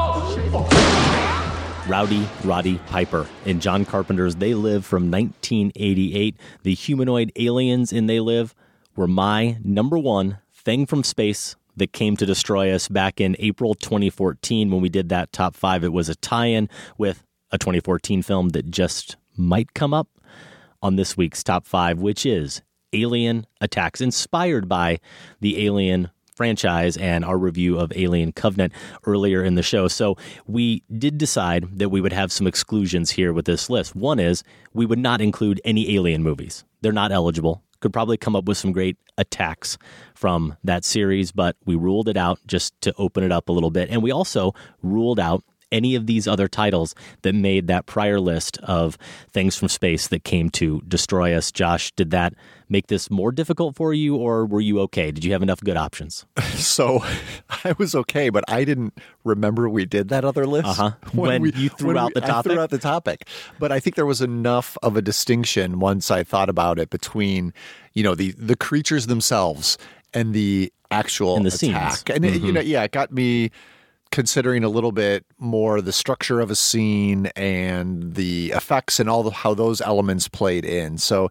Speaker 5: Rowdy Roddy Piper in John Carpenter's They Live from 1988. The humanoid aliens in They Live were my number 1 thing from space that came to destroy us back in April 2014 when we did that top 5. It was a tie-in with a 2014 film that just might come up on this week's top 5, which is Alien Attacks, inspired by the Alien franchise and our review of Alien Covenant earlier in the show. So we did decide that we would have some exclusions here with this list. One is we would not include any Alien movies. They're not eligible. Could probably come up with some great attacks from that series, but we ruled it out just to open it up a little bit. And we also ruled out any of these other titles that made that prior list of things from space that came to destroy us. Josh, did that make this more difficult for you, or were you okay? Did you have enough good options?
Speaker 6: So I was okay, but I didn't remember we did that other list.
Speaker 5: When you threw out the topic?
Speaker 6: I threw out the topic. But I think there was enough of a distinction once I thought about it between, the creatures themselves and the actual
Speaker 5: and the
Speaker 6: attack.
Speaker 5: Scenes.
Speaker 6: And it got me considering a little bit more the structure of a scene and the effects and how those elements played in. So,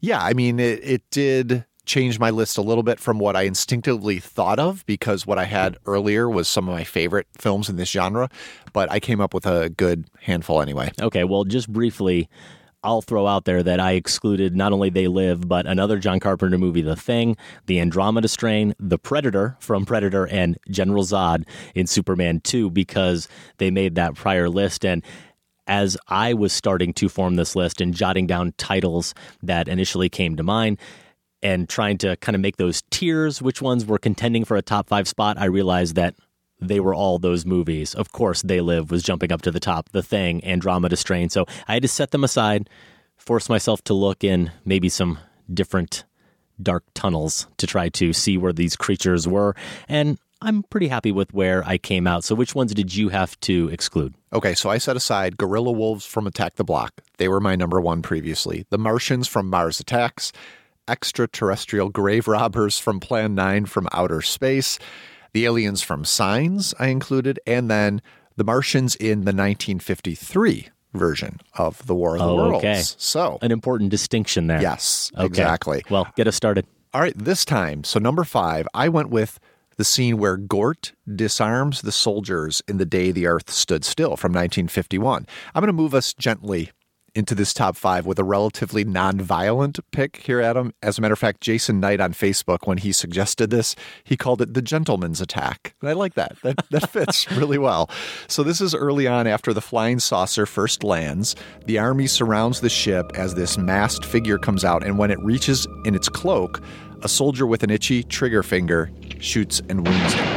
Speaker 6: it did change my list a little bit from what I instinctively thought of, because what I had earlier was some of my favorite films in this genre, but I came up with a good handful anyway.
Speaker 5: Okay, well, just briefly, I'll throw out there that I excluded not only They Live, but another John Carpenter movie, The Thing, The Andromeda Strain, The Predator from Predator, and General Zod in Superman 2, because they made that prior list. And as I was starting to form this list and jotting down titles that initially came to mind and trying to kind of make those tiers, which ones were contending for a top 5 spot, I realized that they were all those movies. Of course, They Live was jumping up to the top, The Thing, Andromeda Strain. So I had to set them aside, force myself to look in maybe some different dark tunnels to try to see where these creatures were. And I'm pretty happy with where I came out. So which ones did you have to exclude?
Speaker 6: Okay, so I set aside Gorilla Wolves from Attack the Block. They were my number 1 previously. The Martians from Mars Attacks. Extraterrestrial Grave Robbers from Plan 9 from Outer Space. The Aliens from Signs I included, and then The Martians in the 1953 version of the War of the Worlds.
Speaker 5: Okay.
Speaker 6: So
Speaker 5: an important distinction there.
Speaker 6: Yes,
Speaker 5: okay.
Speaker 6: Exactly.
Speaker 5: Well, get us started.
Speaker 6: All right, this time, so number 5, I went with the scene where Gort disarms the soldiers in The Day the Earth Stood Still from 1951. I'm going to move us gently into this top 5 with a relatively non-violent pick here, Adam. As a matter of fact, Jason Knight on Facebook, when he suggested this, he called it the gentleman's attack. And I like that. That fits really well. So this is early on after the flying saucer first lands. The army surrounds the ship as this masked figure comes out, and when it reaches in its cloak, a soldier with an itchy trigger finger shoots and wounds him.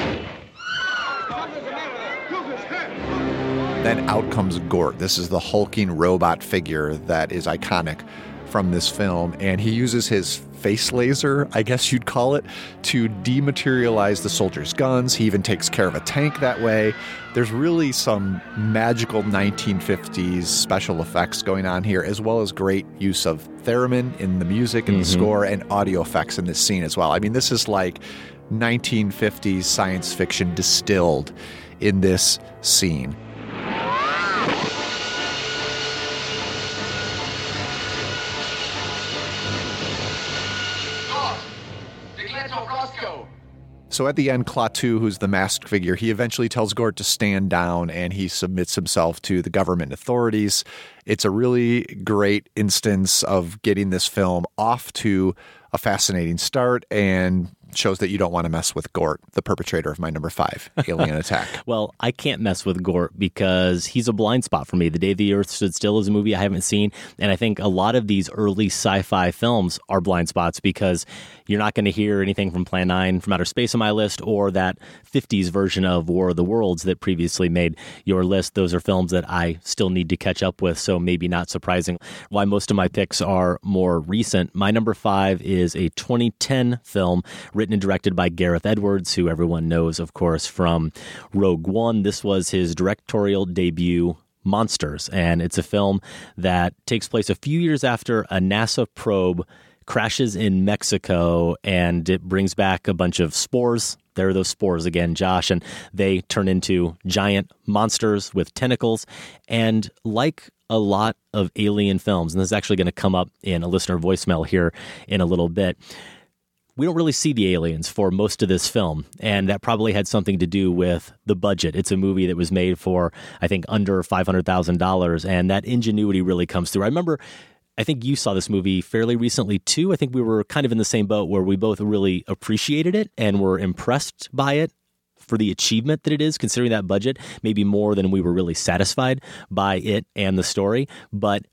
Speaker 6: Then out comes Gort. This is the hulking robot figure that is iconic from this film. And he uses his face laser, I guess you'd call it, to dematerialize the soldiers' guns. He even takes care of a tank that way. There's really some magical 1950s special effects going on here, as well as great use of theremin in the music and the score and audio effects in this scene as well. I mean, this is like 1950s science fiction distilled in this scene. So at the end, Klaatu, who's the masked figure, he eventually tells Gort to stand down and he submits himself to the government authorities. It's a really great instance of getting this film off to a fascinating start and shows that you don't want to mess with Gort, the perpetrator of my number 5, Alien Attack.
Speaker 5: Well, I can't mess with Gort because he's a blind spot for me. The Day the Earth Stood Still is a movie I haven't seen, and I think a lot of these early sci-fi films are blind spots because you're not going to hear anything from Plan 9 from Outer Space on my list or that 50s version of War of the Worlds that previously made your list. Those are films that I still need to catch up with, so maybe not surprising why most of my picks are more recent. My number 5 is a 2010 film written and directed by Gareth Edwards, who everyone knows, of course, from Rogue One. This was his directorial debut, Monsters, and it's a film that takes place a few years after a NASA probe crashes in Mexico, and it brings back a bunch of spores. There are those spores again, Josh, and they turn into giant monsters with tentacles. And like a lot of alien films, and this is actually going to come up in a listener voicemail here in a little bit, we don't really see the aliens for most of this film, and that probably had something to do with the budget. It's a movie that was made for, I think, under $500,000, and that ingenuity really comes through. I think you saw this movie fairly recently, too. I think we were kind of in the same boat where we both really appreciated it and were impressed by it for the achievement that it is, considering that budget, maybe more than we were really satisfied by it and the story. But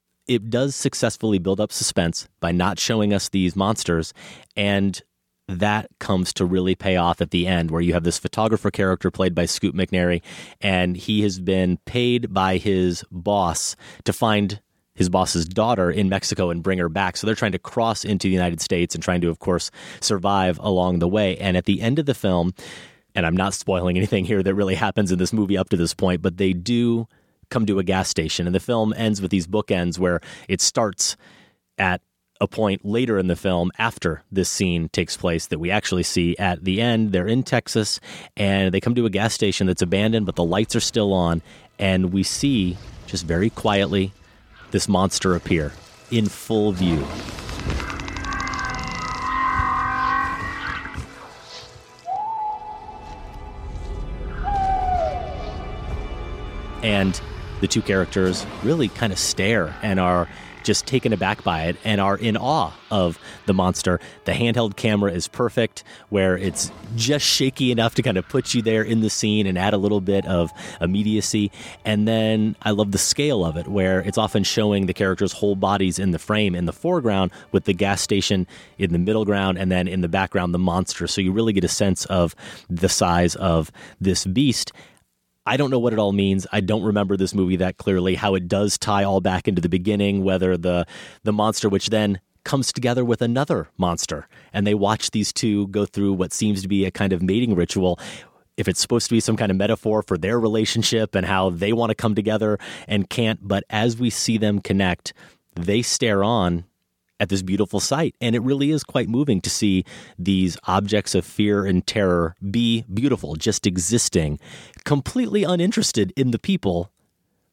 Speaker 5: it does successfully build up suspense by not showing us these monsters, and that comes to really pay off at the end, where you have this photographer character played by Scoot McNairy, and he has been paid by his boss to find his boss's daughter in Mexico and bring her back. So they're trying to cross into the United States and trying to, of course, survive along the way. And at the end of the film, and I'm not spoiling anything here that really happens in this movie up to this point, but they do come to a gas station, and the film ends with these bookends where it starts at a point later in the film after this scene takes place that we actually see at the end. They're in Texas, and they come to a gas station that's abandoned, but the lights are still on, and we see, just very quietly, this monster appear in full view. And the two characters really kind of stare and are just taken aback by it and are in awe of the monster. The handheld camera is perfect, where it's just shaky enough to kind of put you there in the scene and add a little bit of immediacy. And then I love the scale of it, where it's often showing the characters' whole bodies in the frame in the foreground, with the gas station in the middle ground, and then in the background, the monster. So you really get a sense of the size of this beast. I don't know what it all means. I don't remember this movie that clearly, how it does tie all back into the beginning, whether the monster, which then comes together with another monster, and they watch these two go through what seems to be a kind of mating ritual. If it's supposed to be some kind of metaphor for their relationship and how they want to come together and can't, but as we see them connect, they stare on at this beautiful sight. And it really is quite moving to see these objects of fear and terror be beautiful, just existing, completely uninterested in the people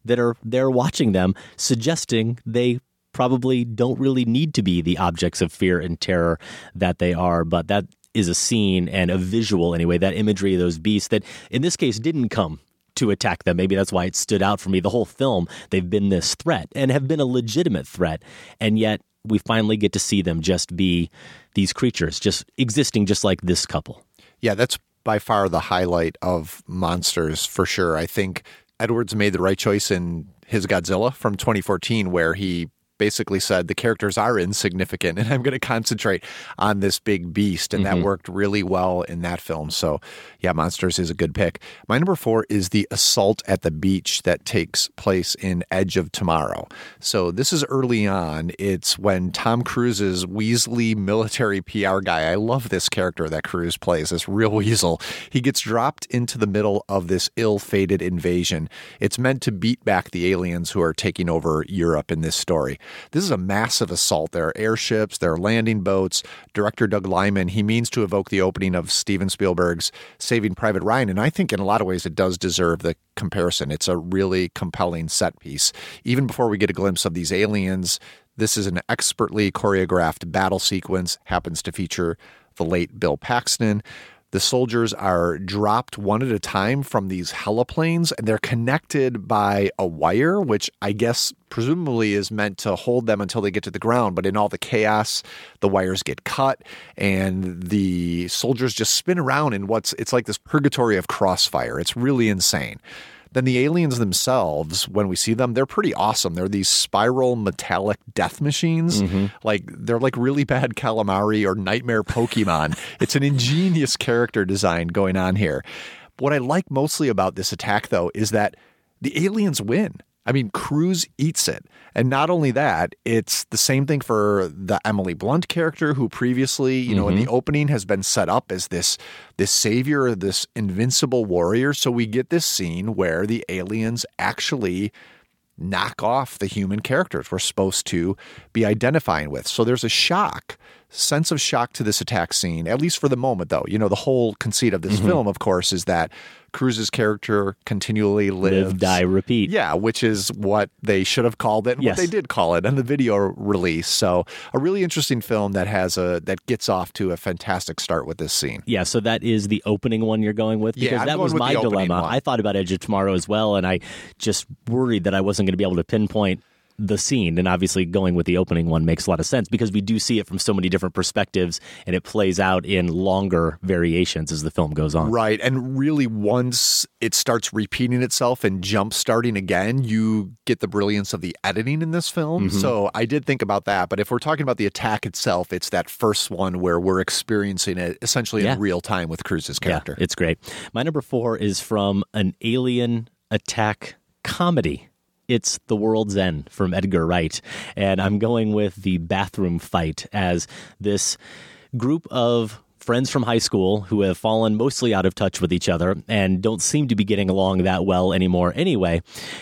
Speaker 5: that are there watching them, suggesting they probably don't really need to be the objects of fear and terror that they are. But that is a scene and a visual, anyway, that imagery of those beasts that in this case didn't come to attack them. Maybe that's why it stood out for me. The whole film, they've been this threat and have been a legitimate threat. And yet we finally get to see them just be these creatures, just existing just like this couple.
Speaker 6: Yeah, that's by far the highlight of Monsters for sure. I think Edwards made the right choice in his Godzilla from 2014, where he basically said the characters are insignificant and I'm going to concentrate on this big beast. And that worked really well in that film. So yeah, Monsters is a good pick. My number 4 is the assault at the beach that takes place in Edge of Tomorrow. So this is early on. It's when Tom Cruise's Weasley military PR guy, I love this character that Cruise plays, this real weasel. He gets dropped into the middle of this ill-fated invasion. It's meant to beat back the aliens who are taking over Europe in this story. This is a massive assault. There are airships, there are landing boats. Director Doug Liman, he means to evoke the opening of Steven Spielberg's Saving Private Ryan, and I think in a lot of ways it does deserve the comparison. It's a really compelling set piece. Even before we get a glimpse of these aliens, this is an expertly choreographed battle sequence, happens to feature the late Bill Paxton. The soldiers are dropped one at a time from these heliplanes, and they're connected by a wire, which I guess presumably is meant to hold them until they get to the ground. But in all the chaos, the wires get cut, and the soldiers just spin around in it's like this purgatory of crossfire. It's really insane. Then the aliens themselves, when we see them, they're pretty awesome. They're these spiral metallic death machines. They're like really bad calamari or nightmare Pokemon. It's an ingenious character design going on here. What I like mostly about this attack, though, is that the aliens win. I mean, Cruise eats it. And not only that, it's the same thing for the Emily Blunt character, who previously, in the opening has been set up as this savior, this invincible warrior. So we get this scene where the aliens actually knock off the human characters we're supposed to be identifying with. So there's a sense of shock to this attack scene, at least for the moment, though. The whole conceit of this film, of course, is that Cruise's character continually lives.
Speaker 5: Live, die, repeat.
Speaker 6: Yeah, which is what they should have called it and what they did call it in the video release. So a really interesting film that gets off to a fantastic start with this scene.
Speaker 5: Yeah, so that is the opening one you're going with? Because that was my dilemma. I thought about Edge of Tomorrow as well, and I just worried that I wasn't going to be able to pinpoint the scene, and obviously going with the opening one makes a lot of sense because we do see it from so many different perspectives and it plays out in longer variations as the film goes on.
Speaker 6: Right, and really once it starts repeating itself and jump starting again, you get the brilliance of the editing in this film. So I did think about that, but if we're talking about the attack itself, it's that first one where we're experiencing it essentially in real time with Cruise's character.
Speaker 5: Yeah, it's great. My number 4 is from an alien attack comedy. It's The World's End from Edgar Wright, and I'm going with the bathroom fight as this group of friends from high school who have fallen mostly out of touch with each other and don't seem to be getting along that well anymore anyway,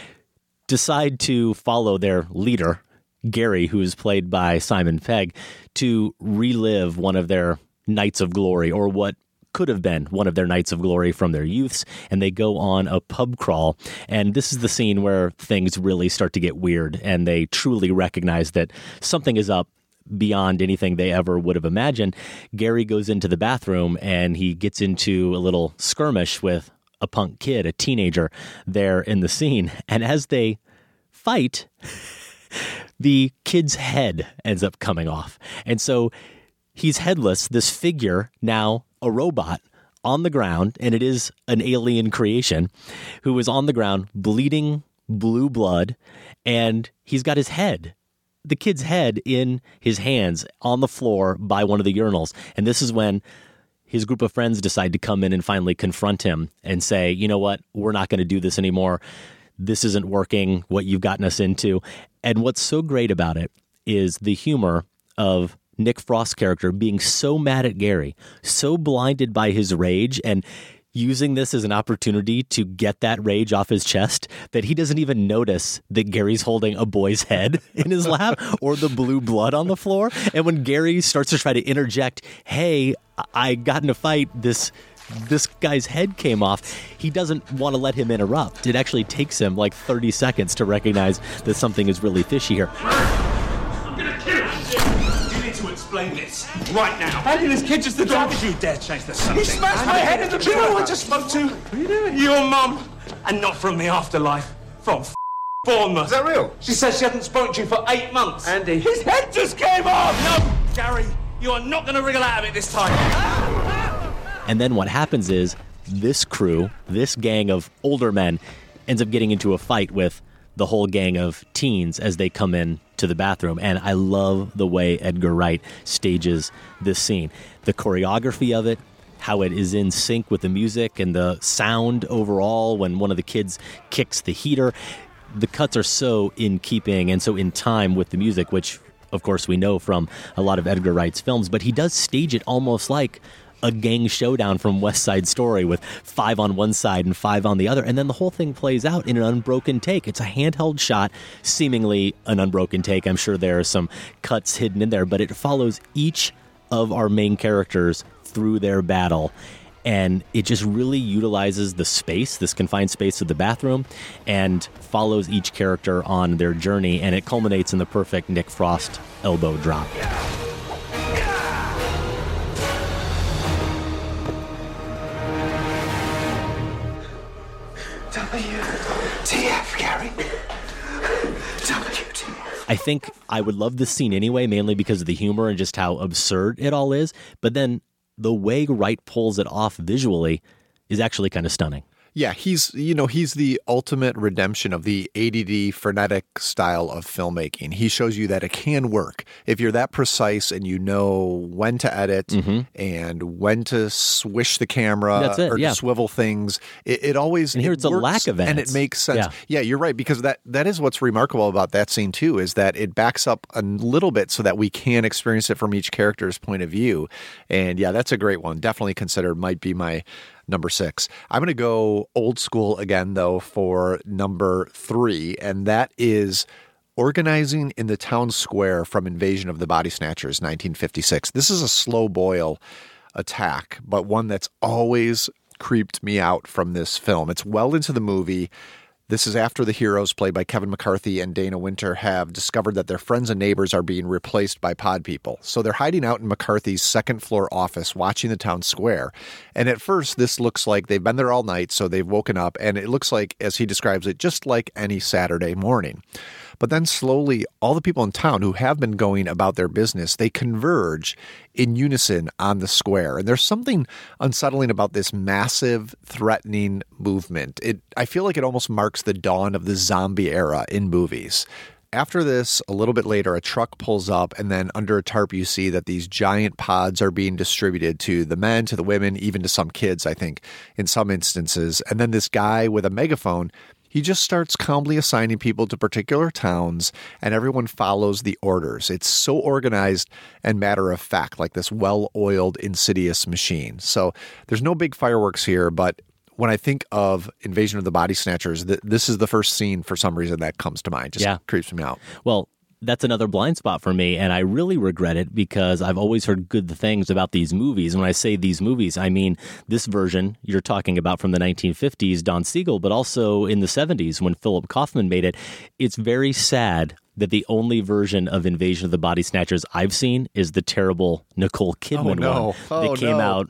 Speaker 5: decide to follow their leader, Gary, who is played by Simon Pegg, to relive one of their nights of glory, or what could have been one of their nights of glory from their youths, and they go on a pub crawl. And this is the scene where things really start to get weird, and they truly recognize that something is up beyond anything they ever would have imagined. Gary goes into the bathroom, and he gets into a little skirmish with a punk kid, a teenager, there in the scene. And as they fight, the kid's head ends up coming off. And so he's headless, this figure, now a robot, on the ground, and it is an alien creation, who is on the ground bleeding blue blood, and he's got his head, the kid's head, in his hands on the floor by one of the urinals. And this is when his group of friends decide to come in and finally confront him and say, you know what, we're not going to do this anymore. This isn't working, what you've gotten us into. And what's so great about it is the humor of Nick Frost's character being so mad at Gary, so blinded by his rage, and using this as an opportunity to get that rage off his chest that he doesn't even notice that Gary's holding a boy's head in his lap or the blue blood on the floor. And when Gary starts to try to interject, hey, I got in a fight, this this guy's head came off, he doesn't want to let him interrupt. It actually takes him like 30 seconds to recognize that something is really fishy here.
Speaker 20: I'm gonna kill you! You need to explain this right now. How did this kid just adopt? How did you dare change the subject? He smashed my head in the middle. You know who I just spoke to? What are you doing? Your mum, and not from the afterlife, from Bournemouth. Is that real? She says she hasn't spoken to you for 8 months. Andy. His head just came off! No, Gary, you are not going to wriggle out of it this time.
Speaker 5: And then what happens is this crew, this gang of older men, ends up getting into a fight with the whole gang of teens as they come in to the bathroom. And I love the way Edgar Wright stages this scene. The choreography of it, how it is in sync with the music and the sound overall when one of the kids kicks the heater. The cuts are so in keeping and so in time with the music, which, of course, we know from a lot of Edgar Wright's films, but he does stage it almost like a gang showdown from West Side Story with 5 on one side and 5 on the other. And then the whole thing plays out in an unbroken take. It's a handheld shot, seemingly an unbroken take. I'm sure there are some cuts hidden in there, but it follows each of our main characters through their battle. And it just really utilizes the space, this confined space of the bathroom, and follows each character on their journey. And it culminates in the perfect Nick Frost elbow drop.
Speaker 20: WTF, Gary. WTF.
Speaker 5: I think I would love this scene anyway, mainly because of the humor and just how absurd it all is. But then the way Wright pulls it off visually is actually kind of stunning.
Speaker 6: Yeah, he's the ultimate redemption of the ADD frenetic style of filmmaking. He shows you that it can work if you're that precise and you know when to edit and when to swish the camera to swivel things. It always,
Speaker 5: and here it's a lack of edits.
Speaker 6: And it makes sense. Yeah, you're right, because that is what's remarkable about that scene too, is that it backs up a little bit so that we can experience it from each character's point of view. And yeah, that's a great one. Definitely considered, might be my number 6. I'm going to go old school again, though, for number 3, and that is organizing in the town square from Invasion of the Body Snatchers, 1956. This is a slow boil attack, but one that's always creeped me out from this film. It's well into the movie. This is after the heroes, played by Kevin McCarthy and Dana Winter, have discovered that their friends and neighbors are being replaced by pod people. So they're hiding out in McCarthy's second-floor office watching the town square. And at first, this looks like they've been there all night, so they've woken up, and it looks like, as he describes it, just like any Saturday morning. But then slowly, all the people in town who have been going about their business, they converge in unison on the square. And there's something unsettling about this massive, threatening movement. I feel like it almost marks the dawn of the zombie era in movies. After this, a little bit later, a truck pulls up, and then under a tarp, you see that these giant pods are being distributed to the men, to the women, even to some kids, I think, in some instances. And then this guy with a megaphone, he just starts calmly assigning people to particular towns, and everyone follows the orders. It's so organized and matter of fact, like this well-oiled, insidious machine. So there's no big fireworks here, but when I think of Invasion of the Body Snatchers, this is the first scene for some reason that comes to mind. Just creeps me out.
Speaker 5: Well, that's another blind spot for me, and I really regret it because I've always heard good things about these movies. When I say these movies, I mean this version you're talking about from the 1950s, Don Siegel, but also in the 70s when Philip Kaufman made it. It's very sad that the only version of Invasion of the Body Snatchers I've seen is the terrible Nicole Kidman one. That came out,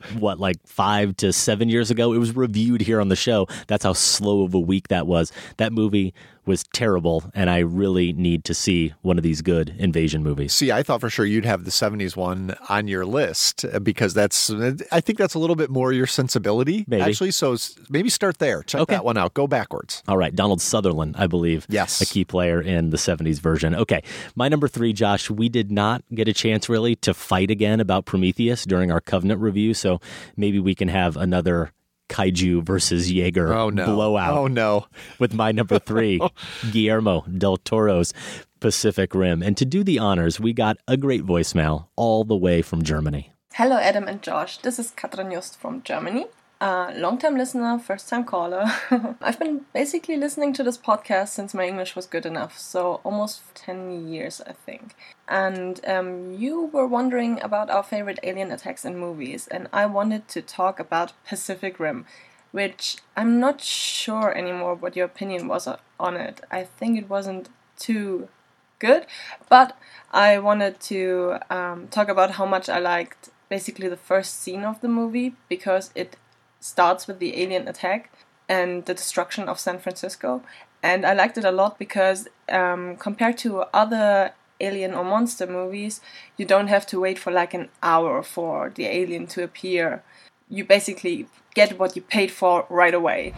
Speaker 5: 5 to 7 years ago? It was reviewed here on the show. That's how slow of a week that was. That movie was terrible, and I really need to see one of these good invasion movies.
Speaker 6: See, I thought for sure you'd have the 70s one on your list because I think that's a little bit more your sensibility, actually. So maybe start there. Check that one out. Go backwards.
Speaker 5: All right. Donald Sutherland, I believe.
Speaker 6: Yes.
Speaker 5: A key player in the 70s version. Okay. My number 3, Josh, we did not get a chance really to fight again about Prometheus during our Covenant review, so maybe we can have another Kaiju versus Jaeger blowout.
Speaker 6: Oh, no.
Speaker 5: With my number 3, Guillermo del Toro's Pacific Rim. And to do the honors, we got a great voicemail all the way from Germany.
Speaker 21: Hello, Adam and Josh. This is Katrin Just from Germany. Long-time listener, first-time caller. I've been basically listening to this podcast since my English was good enough, so almost 10 years, I think. And you were wondering about our favorite alien attacks in movies, and I wanted to talk about Pacific Rim, which I'm not sure anymore what your opinion was on it. I think it wasn't too good, but I wanted to talk about how much I liked basically the first scene of the movie, because it starts with the alien attack and the destruction of San Francisco, and I liked it a lot because compared to other alien or monster movies, you don't have to wait for like an hour for the alien to appear. You basically get what you paid for right away.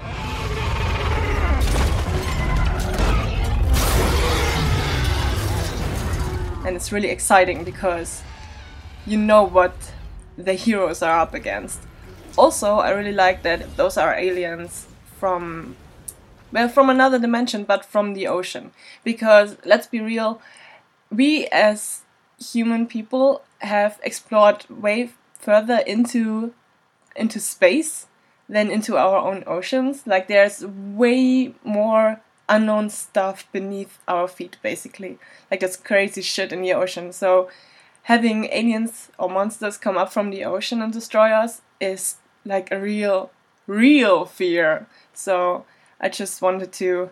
Speaker 21: And it's really exciting because you know what the heroes are up against. Also, I really like that those are aliens from another dimension, but from the ocean. Because, let's be real, we as human people have explored way further into space than into our own oceans. Like, there's way more unknown stuff beneath our feet, basically. Like, there's crazy shit in the ocean. So, having aliens or monsters come up from the ocean and destroy us is like a real fear. So I just wanted to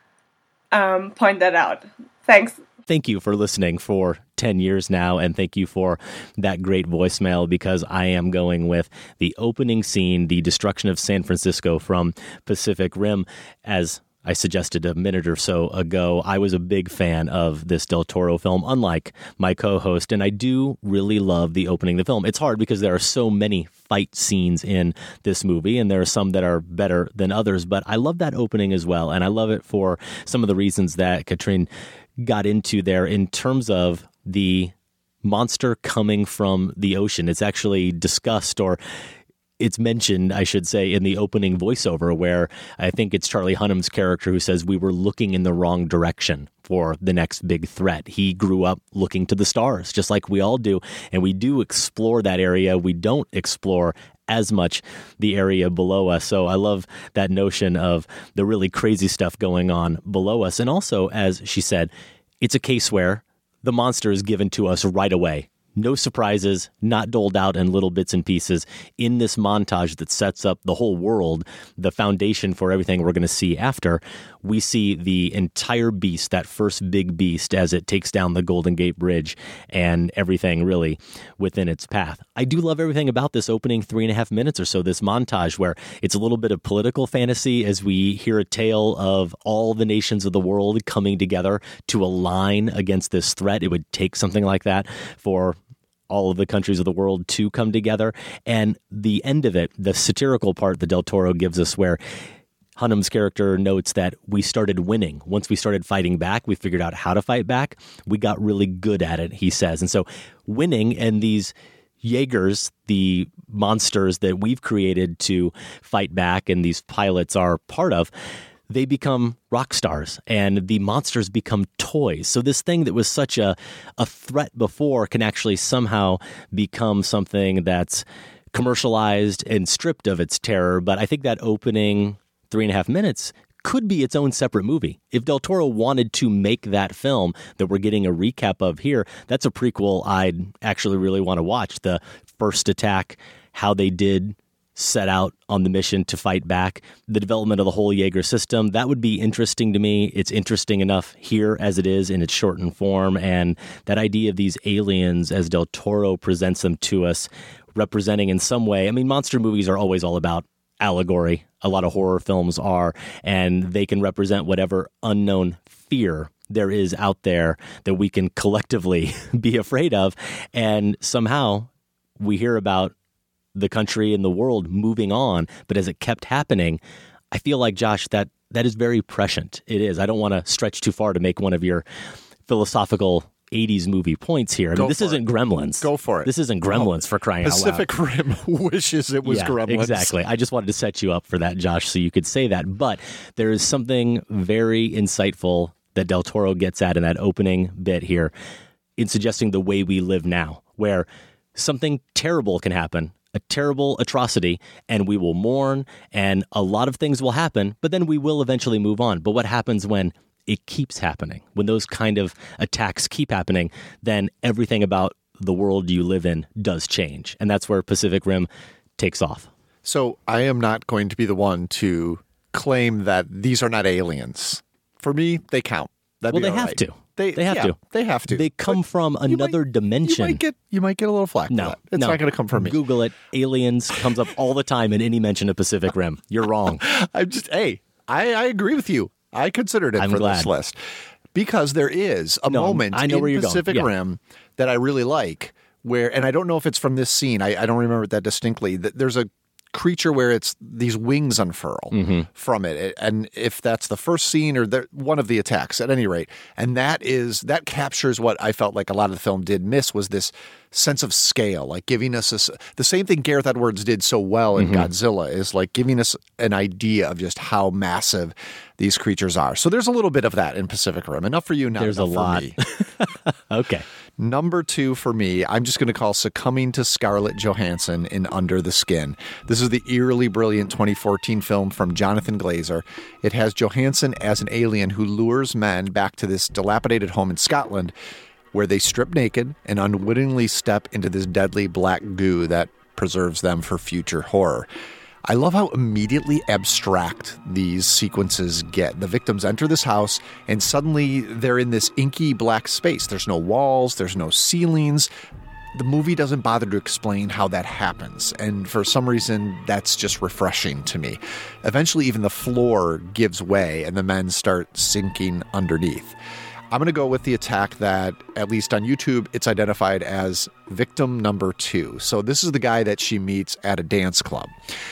Speaker 21: point that out. Thanks.
Speaker 5: Thank you for listening for 10 years now, and thank you for that great voicemail, because I am going with the opening scene, the destruction of San Francisco from Pacific Rim. As I suggested a minute or so ago, I was a big fan of this Del Toro film, unlike my co-host, and I do really love the opening of the film. It's hard because there are so many fight scenes in this movie, and there are some that are better than others, but I love that opening as well, and I love it for some of the reasons that Katrin got into there in terms of the monster coming from the ocean. It's actually discussed, or it's mentioned, I should say, in the opening voiceover, where I think it's Charlie Hunnam's character who says we were looking in the wrong direction for the next big threat. He grew up looking to the stars, just like we all do, and we do explore that area. We don't explore as much the area below us. So I love that notion of the really crazy stuff going on below us. And also, as she said, it's a case where the monster is given to us right away. No surprises, not doled out in little bits and pieces. In this montage that sets up the whole world, the foundation for everything we're going to see after, we see the entire beast, that first big beast, as it takes down the Golden Gate Bridge and everything really within its path. I do love everything about this opening 3.5 minutes or so, this montage where it's a little bit of political fantasy as we hear a tale of all the nations of the world coming together to align against this threat. It would take something like that for all of the countries of the world to come together. And the end of it, the satirical part that Del Toro gives us, where Hunnam's character notes that we started winning. Once we started fighting back, we figured out how to fight back. We got really good at it, he says. And so winning, and these Jaegers, the monsters that we've created to fight back and these pilots are part of, they become rock stars, and the monsters become toys. So this thing that was such a threat before can actually somehow become something that's commercialized and stripped of its terror. But I think that opening 3.5 minutes could be its own separate movie. If Del Toro wanted to make that film that we're getting a recap of here, that's a prequel I'd actually really want to watch. The first attack, how they did set out on the mission to fight back, the development of the whole Jaeger system. That would be interesting to me. It's interesting enough here as it is in its shortened form, and that idea of these aliens as Del Toro presents them to us, representing in some way. I mean, monster movies are always all about allegory. A lot of horror films are, and they can represent whatever unknown fear there is out there that we can collectively be afraid of. And somehow we hear about the country and the world moving on, but as it kept happening, I feel like, Josh, that is very prescient. It is. I don't want to stretch too far to make one of your philosophical 80s movie points here. I mean, this isn't Gremlins.
Speaker 6: Go for it.
Speaker 5: This isn't Gremlins, for crying out loud.
Speaker 6: Pacific Rim wishes it was Gremlins.
Speaker 5: Exactly. I just wanted to set you up for that, Josh, so you could say that. But there is something very insightful that Del Toro gets at in that opening bit here in suggesting the way we live now, where something terrible can happen. a terrible atrocity, and we will mourn, and a lot of things will happen, but then we will eventually move on. But what happens when it keeps happening? When those kind of attacks keep happening, then everything about the world you live in does change. And that's where Pacific Rim takes off.
Speaker 6: So I am not going to be the one to claim that these are not aliens. For me, they count.
Speaker 5: Well, they have to. They have to.
Speaker 6: They have to.
Speaker 5: They come from another dimension.
Speaker 6: You might get a little flack for that. It's not going to come from me.
Speaker 5: Google it. Aliens comes up all the time in any mention of Pacific Rim. You're wrong.
Speaker 6: I agree with you. I considered it for this list because there is a moment in Pacific Rim that I really like where, and I don't know if it's from this scene. I don't remember that distinctly. There's a creature where it's these wings unfurl from it, and if that's the first scene or one of the attacks at any rate, and that captures what I felt like a lot of the film did miss, was this sense of scale, like giving us the same thing Gareth Edwards did so well in Godzilla, is like giving us an idea of just how massive these creatures are. So there's a little bit of that in Pacific Rim. Enough for you, not
Speaker 5: there's
Speaker 6: enough
Speaker 5: a lot.
Speaker 6: For me.
Speaker 5: Okay.
Speaker 6: Number 2 for me, I'm just going to call Succumbing to Scarlett Johansson in Under the Skin. This is the eerily brilliant 2014 film from Jonathan Glazer. It has Johansson as an alien who lures men back to this dilapidated home in Scotland where they strip naked and unwittingly step into this deadly black goo that preserves them for future horror. I love how immediately abstract these sequences get. The victims enter this house and suddenly they're in this inky black space. There's no walls, there's no ceilings. The movie doesn't bother to explain how that happens, and for some reason, that's just refreshing to me. Eventually, even the floor gives way and the men start sinking underneath. I'm going to go with the attack that, at least on YouTube, it's identified as victim number 2. So this is the guy that she meets at a dance club.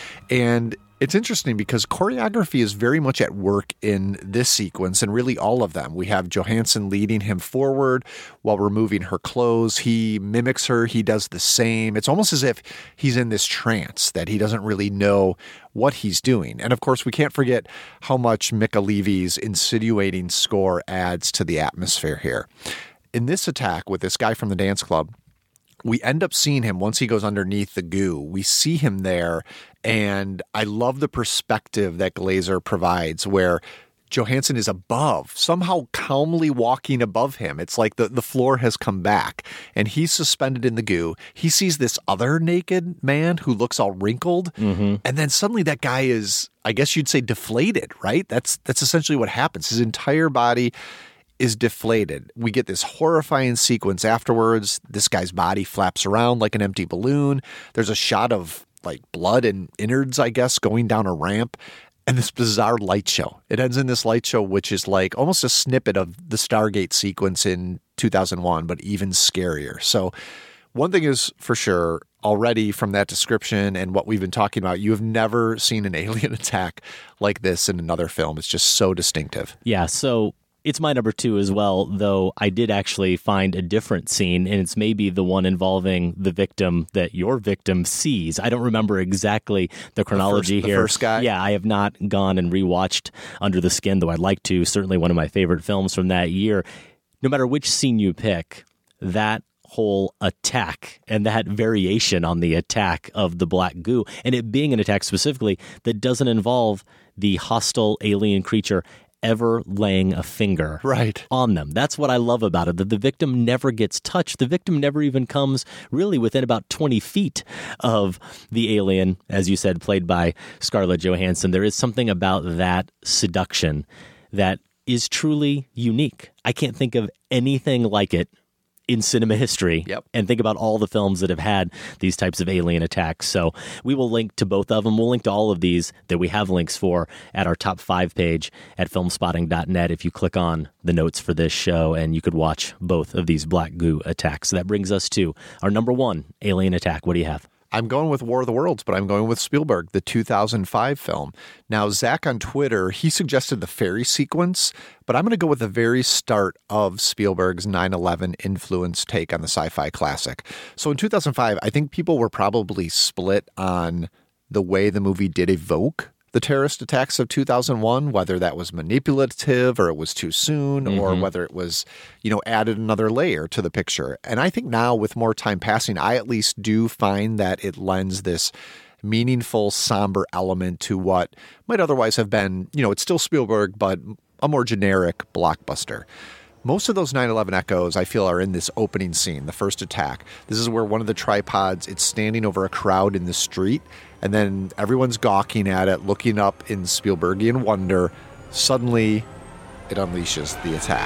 Speaker 6: And it's interesting because choreography is very much at work in this sequence and really all of them. We have Johansson leading him forward while removing her clothes. He mimics her. He does the same. It's almost as if he's in this trance that he doesn't really know what he's doing. And of course, we can't forget how much Mika Levy's insinuating score adds to the atmosphere here. In this attack with this guy from the dance club, we end up seeing him once he goes underneath the goo. We see him there, and I love the perspective that Glazer provides where Johansson is above, somehow calmly walking above him. It's like the floor has come back, and he's suspended in the goo. He sees this other naked man who looks all wrinkled, and then suddenly that guy is, I guess you'd say, deflated, right? That's essentially what happens. His entire body is deflated. We get this horrifying sequence afterwards. This guy's body flaps around like an empty balloon. There's a shot of like blood and innards, I guess, going down a ramp, and this bizarre light show. It ends in this light show, which is like almost a snippet of the Stargate sequence in 2001, but even scarier. So one thing is for sure, already from that description and what we've been talking about, you have never seen an alien attack like this in another film. It's just so distinctive.
Speaker 5: Yeah, so it's my number 2 as well, though I did actually find a different scene, and it's maybe the one involving the victim that your victim sees. I don't remember exactly the chronology here.
Speaker 6: The first guy?
Speaker 5: Yeah, I have not gone and rewatched Under the Skin, though I'd like to. Certainly one of my favorite films from that year. No matter which scene you pick, that whole attack and that variation on the attack of the black goo, and it being an attack specifically that doesn't involve the hostile alien creature ever laying a finger on them. That's what I love about it, that the victim never gets touched. The victim never even comes really within about 20 feet of the alien, as you said, played by Scarlett Johansson. There is something about that seduction that is truly unique. I can't think of anything like it in cinema history, and think about all the films that have had these types of alien attacks. So we will link to both of them. We'll link to all of these that we have links for at our top 5 page at filmspotting.net if you click on the notes for this show, and you could watch both of these black goo attacks. So that brings us to our number 1 alien attack. What do you have?
Speaker 6: I'm going with War of the Worlds, but I'm going with Spielberg, the 2005 film. Now, Zach on Twitter, he suggested the ferry sequence, but I'm going to go with the very start of Spielberg's 9/11 influence take on the sci-fi classic. So in 2005, I think people were probably split on the way the movie did evoke the terrorist attacks of 2001, whether that was manipulative or it was too soon, or whether it was, added another layer to the picture. And I think now with more time passing, I at least do find that it lends this meaningful, somber element to what might otherwise have been, it's still Spielberg, but a more generic blockbuster. Most of those 9/11 echoes, I feel, are in this opening scene, the first attack. This is where one of the tripods, it's standing over a crowd in the street, and then everyone's gawking at it, looking up in Spielbergian wonder. Suddenly, it unleashes the attack.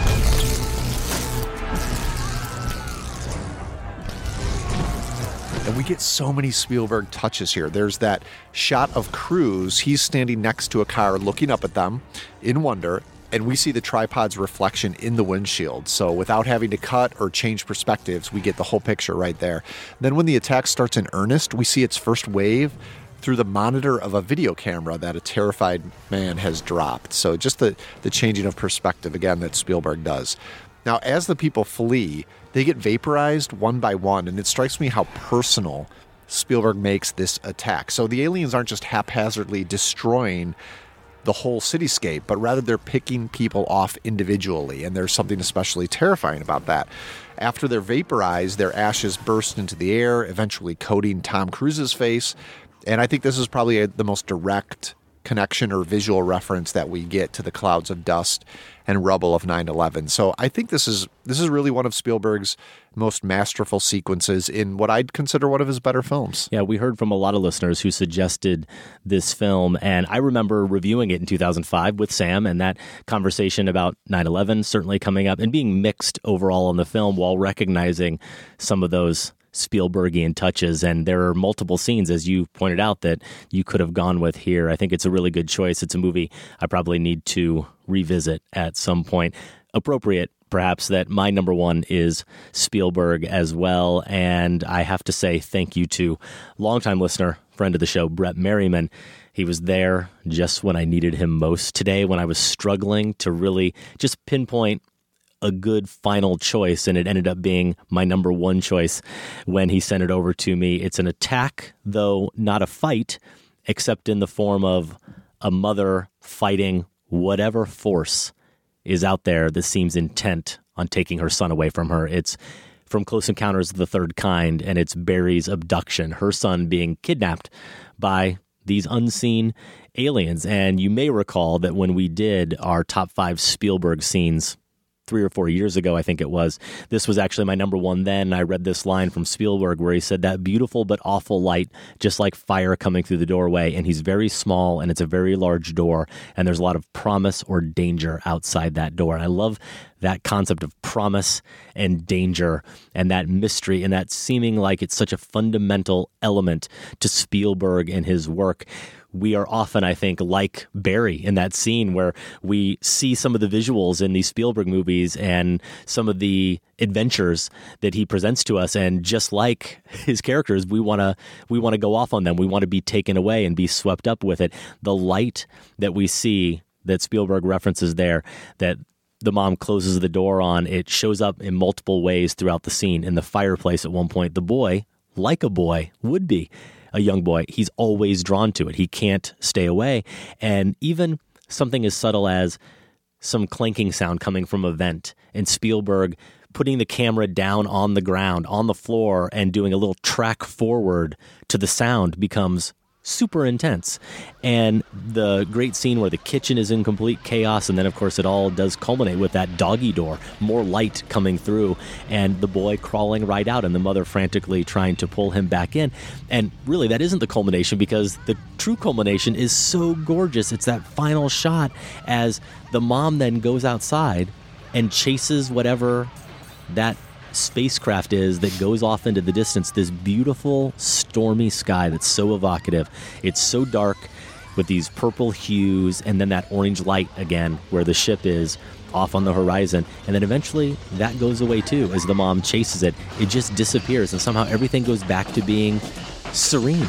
Speaker 6: And we get so many Spielberg touches here. There's that shot of Cruise. He's standing next to a car looking up at them in wonder, and we see the tripod's reflection in the windshield. So without having to cut or change perspectives, we get the whole picture right there. Then when the attack starts in earnest, we see its first wave through the monitor of a video camera that a terrified man has dropped. So just the changing of perspective, again, that Spielberg does. Now, as the people flee, they get vaporized one by one, and it strikes me how personal Spielberg makes this attack. So the aliens aren't just haphazardly destroying the whole cityscape, but rather they're picking people off individually, and there's something especially terrifying about that. After they're vaporized, their ashes burst into the air, eventually coating Tom Cruise's face, and I think this is probably the most direct connection or visual reference that we get to the clouds of dust and rubble of 9/11. So I think this is really one of Spielberg's most masterful sequences in what I'd consider one of his better films.
Speaker 5: Yeah, we heard from a lot of listeners who suggested this film, and I remember reviewing it in 2005 with Sam, and that conversation about 9/11 certainly coming up and being mixed overall on the film while recognizing some of those Spielbergian touches. And there are multiple scenes, as you pointed out, that you could have gone with here. I think it's a really good choice. It's a movie I probably need to revisit at some point. Appropriate, perhaps, that my number one is Spielberg as well. And I have to say thank you to longtime listener, friend of the show, Brett Merriman. He was there just when I needed him most today, when I was struggling to really just pinpoint a good final choice, and it ended up being my number one choice when he sent it over to me. It's an attack, though not a fight, except in the form of a mother fighting whatever force is out there that seems intent on taking her son away from her. It's from Close Encounters of the Third Kind, and it's Barry's abduction, her son being kidnapped by these unseen aliens. And you may recall that when we did our top 5 Spielberg scenes 3 or 4 years ago, I think it was, this was actually my number one then. I read this line from Spielberg where he said, that beautiful but awful light, just like fire coming through the doorway. And he's very small, and it's a very large door, and there's a lot of promise or danger outside that door. And I love that concept of promise and danger and that mystery and that seeming like it's such a fundamental element to Spielberg and his work. We are often, I think, like Barry in that scene where we see some of the visuals in these Spielberg movies and some of the adventures that he presents to us. And just like his characters, we want to go off on them. We want to be taken away and be swept up with it. The light that we see that Spielberg references there, that the mom closes the door on, it shows up in multiple ways throughout the scene. In the fireplace at one point, the boy, like a boy would be, a young boy, he's always drawn to it. He can't stay away. And even something as subtle as some clanking sound coming from a vent, and Spielberg putting the camera down on the ground, on the floor, and doing a little track forward to the sound becomes super intense. And the great scene where the kitchen is in complete chaos, and then of course it all does culminate with that doggy door, more light coming through, and the boy crawling right out, and the mother frantically trying to pull him back in. And really that isn't the culmination, because the true culmination is so gorgeous. It's that final shot as the mom then goes outside and chases whatever that spacecraft is that goes off into the distance, this beautiful stormy sky that's so evocative. It's so dark with these purple hues, and then that orange light again where the ship is off on the horizon, and then eventually that goes away too as the mom chases it. It just disappears, and somehow everything goes back to being serene.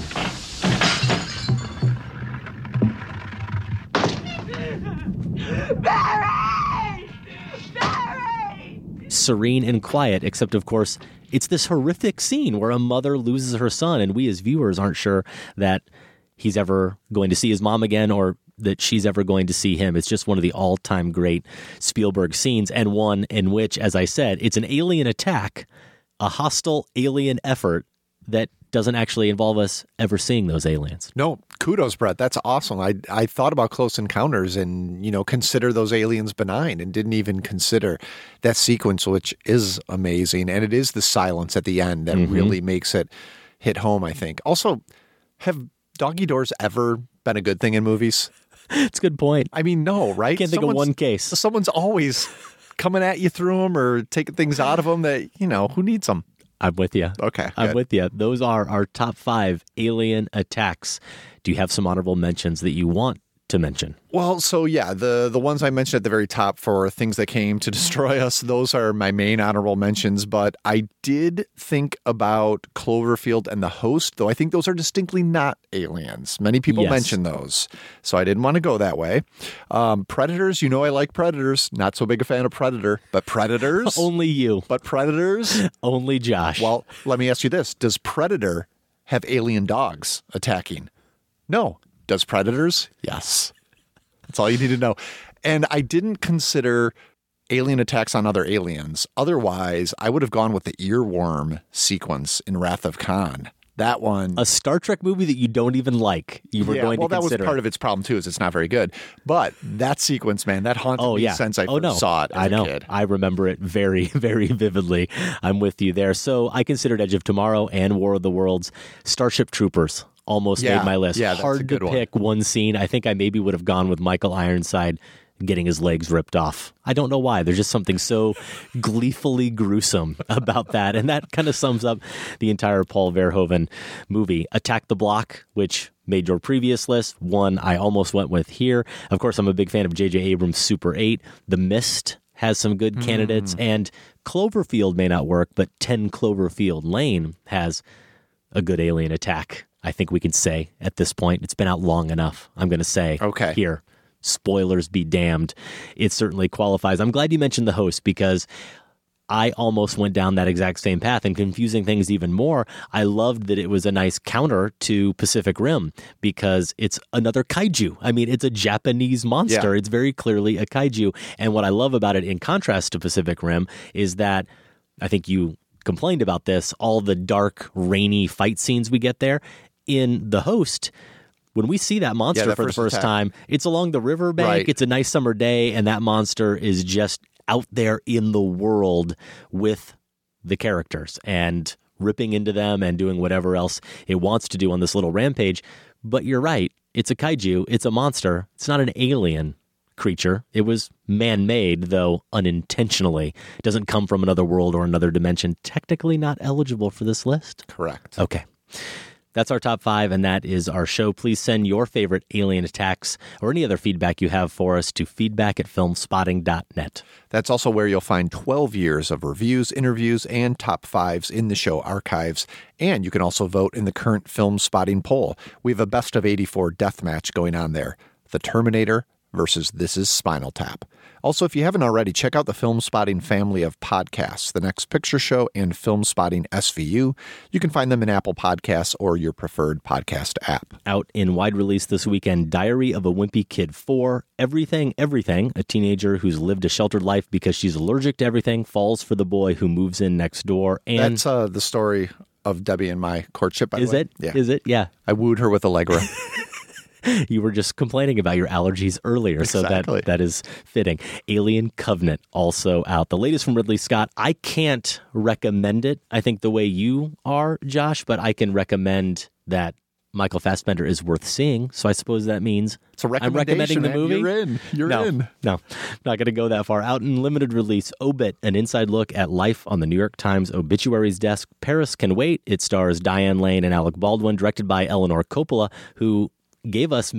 Speaker 5: Serene and quiet, except of course it's this horrific scene where a mother loses her son, and we as viewers aren't sure that he's ever going to see his mom again or that she's ever going to see him. It's just one of the all-time great Spielberg scenes, and one in which, as I said, it's an alien attack, a hostile alien effort that doesn't actually involve us ever seeing those aliens.
Speaker 6: No, kudos, Brett. That's awesome. I thought about Close Encounters and, consider those aliens benign and didn't even consider that sequence, which is amazing. And it is the silence at the end that really makes it hit home, I think. Also, have doggy doors ever been a good thing in movies?
Speaker 5: It's a good point.
Speaker 6: I mean, no, right?
Speaker 5: Can't think of one case.
Speaker 6: Someone's always coming at you through them or taking things out of them that, who needs them?
Speaker 5: I'm with you.
Speaker 6: Okay.
Speaker 5: I'm with you. Those are our top 5 alien attacks. Do you have some honorable mentions that you want to mention?
Speaker 6: Well, so yeah, the ones I mentioned at the very top for things that came to destroy us, those are my main honorable mentions. But I did think about Cloverfield and The Host, though I think those are distinctly not aliens. Many people mention those, so I didn't want to go that way. Predators, I like Predators. Not so big a fan of Predator, but Predators.
Speaker 5: Only you.
Speaker 6: But Predators.
Speaker 5: Only Josh.
Speaker 6: Well, let me ask you this. Does Predator have alien dogs attacking? No. Does Predators? Yes. That's all you need to know. And I didn't consider alien attacks on other aliens. Otherwise, I would have gone with the earworm sequence in Wrath of Khan. That one.
Speaker 5: A Star Trek movie that you don't even like. You were going to consider.
Speaker 6: Well, that was part of its problem, too, is it's not very good. But that sequence, man, that haunted me since I first saw it as a kid.
Speaker 5: I remember it very, very vividly. I'm with you there. So I considered Edge of Tomorrow and War of the Worlds. Starship Troopers almost made my list.
Speaker 6: Yeah,
Speaker 5: hard to pick one scene. I think I maybe would have gone with Michael Ironside getting his legs ripped off. I don't know why. There's just something so gleefully gruesome about that. And that kind of sums up the entire Paul Verhoeven movie. Attack the Block, which made your previous list, one I almost went with here. Of course, I'm a big fan of J.J. Abrams' Super 8. The Mist has some good candidates. And Cloverfield may not work, but 10 Cloverfield Lane has a good alien attack. I think we can say at this point. It's been out long enough. I'm going to say here. Spoilers be damned. It certainly qualifies. I'm glad you mentioned The Host because I almost went down that exact same path and confusing things even more. I loved that it was a nice counter to Pacific Rim because it's another kaiju. I mean, it's a Japanese monster. Yeah. It's very clearly a kaiju. And what I love about it in contrast to Pacific Rim is that I think you complained about this, all the dark, rainy fight scenes we get there. In The Host, when we see that monster for the first time, it's along the riverbank. Right. It's a nice summer day, and that monster is just out there in the world with the characters and ripping into them and doing whatever else it wants to do on this little rampage. But you're right. It's a kaiju. It's a monster. It's not an alien creature. It was man-made, though unintentionally. It doesn't come from another world or another dimension. Technically not eligible for this list.
Speaker 6: Correct.
Speaker 5: Okay. That's our top 5, and that is our show. Please send your favorite alien attacks or any other feedback you have for us to feedback@filmspotting.net.
Speaker 6: That's also where you'll find 12 years of reviews, interviews, and top 5s in the show archives. And you can also vote in the current Film Spotting poll. We have a best of 84 death match going on there. The Terminator versus This Is Spinal Tap. Also, if you haven't already, check out the Film Spotting family of podcasts, The Next Picture Show and Film Spotting SVU. You can find them in Apple Podcasts or your preferred podcast app.
Speaker 5: Out in wide release this weekend, Diary of a Wimpy Kid 4, Everything, a teenager who's lived a sheltered life because she's allergic to everything, falls for the boy who moves in next door. And
Speaker 6: that's the story of Debbie and my courtship, by the way.
Speaker 5: Is it?
Speaker 6: Yeah.
Speaker 5: Is it? Yeah.
Speaker 6: I wooed her with Allegra.
Speaker 5: You were just complaining about your allergies earlier,
Speaker 6: exactly.
Speaker 5: So that is fitting. Alien Covenant also out. The latest from Ridley Scott. I can't recommend it, I think, the way you are, Josh, but I can recommend that Michael Fassbender is worth seeing. So I suppose that means I'm recommending the movie.
Speaker 6: You're in.
Speaker 5: No, not going to go that far. Out in limited release, Obit, an inside look at life on the New York Times obituaries desk. Paris Can Wait. It stars Diane Lane and Alec Baldwin, directed by Eleanor Coppola, who gave us,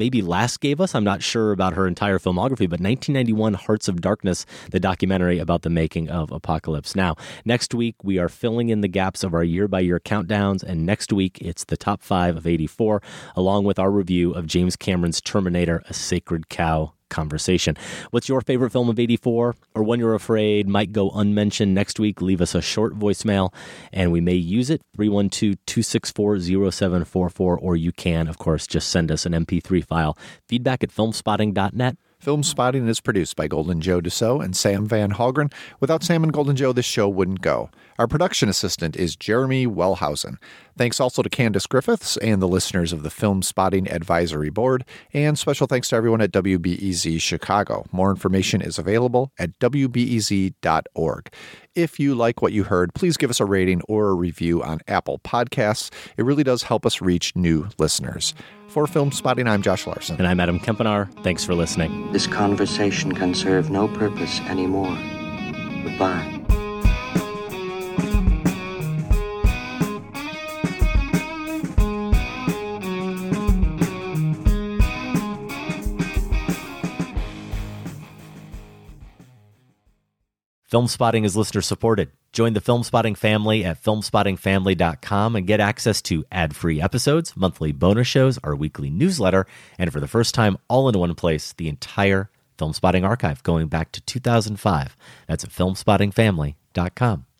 Speaker 5: I'm not sure about her entire filmography, but 1991 Hearts of Darkness, the documentary about the making of Apocalypse Now. Next week, we are filling in the gaps of our year-by-year countdowns, and next week, it's the top 5 of 84, along with our review of James Cameron's Terminator, A Sacred Cow conversation. What's your favorite film of 84 or one you're afraid might go unmentioned next week? Leave us a short voicemail and we may use it, 312-264-0744, or you can, of course, just send us an MP3 file, feedback@filmspotting.net.
Speaker 6: Film Spotting is produced by Golden Joe Dussault and Sam Van Hallgren. Without Sam and Golden Joe, this show wouldn't go. Our production assistant is Jeremy Wellhausen. Thanks also to Candace Griffiths and the listeners of the Film Spotting Advisory Board. And special thanks to everyone at WBEZ Chicago. More information is available at WBEZ.org. If you like what you heard, please give us a rating or a review on Apple Podcasts. It really does help us reach new listeners. For Film Spotting, I'm Josh Larson.
Speaker 5: And I'm Adam Kempenaar. Thanks for listening.
Speaker 1: This conversation can serve no purpose anymore. Goodbye.
Speaker 5: Film Spotting is listener supported. Join the Film Spotting family at filmspottingfamily.com and get access to ad-free episodes, monthly bonus shows, our weekly newsletter, and for the first time, all in one place, the entire Film Spotting archive going back to 2005. That's at filmspottingfamily.com.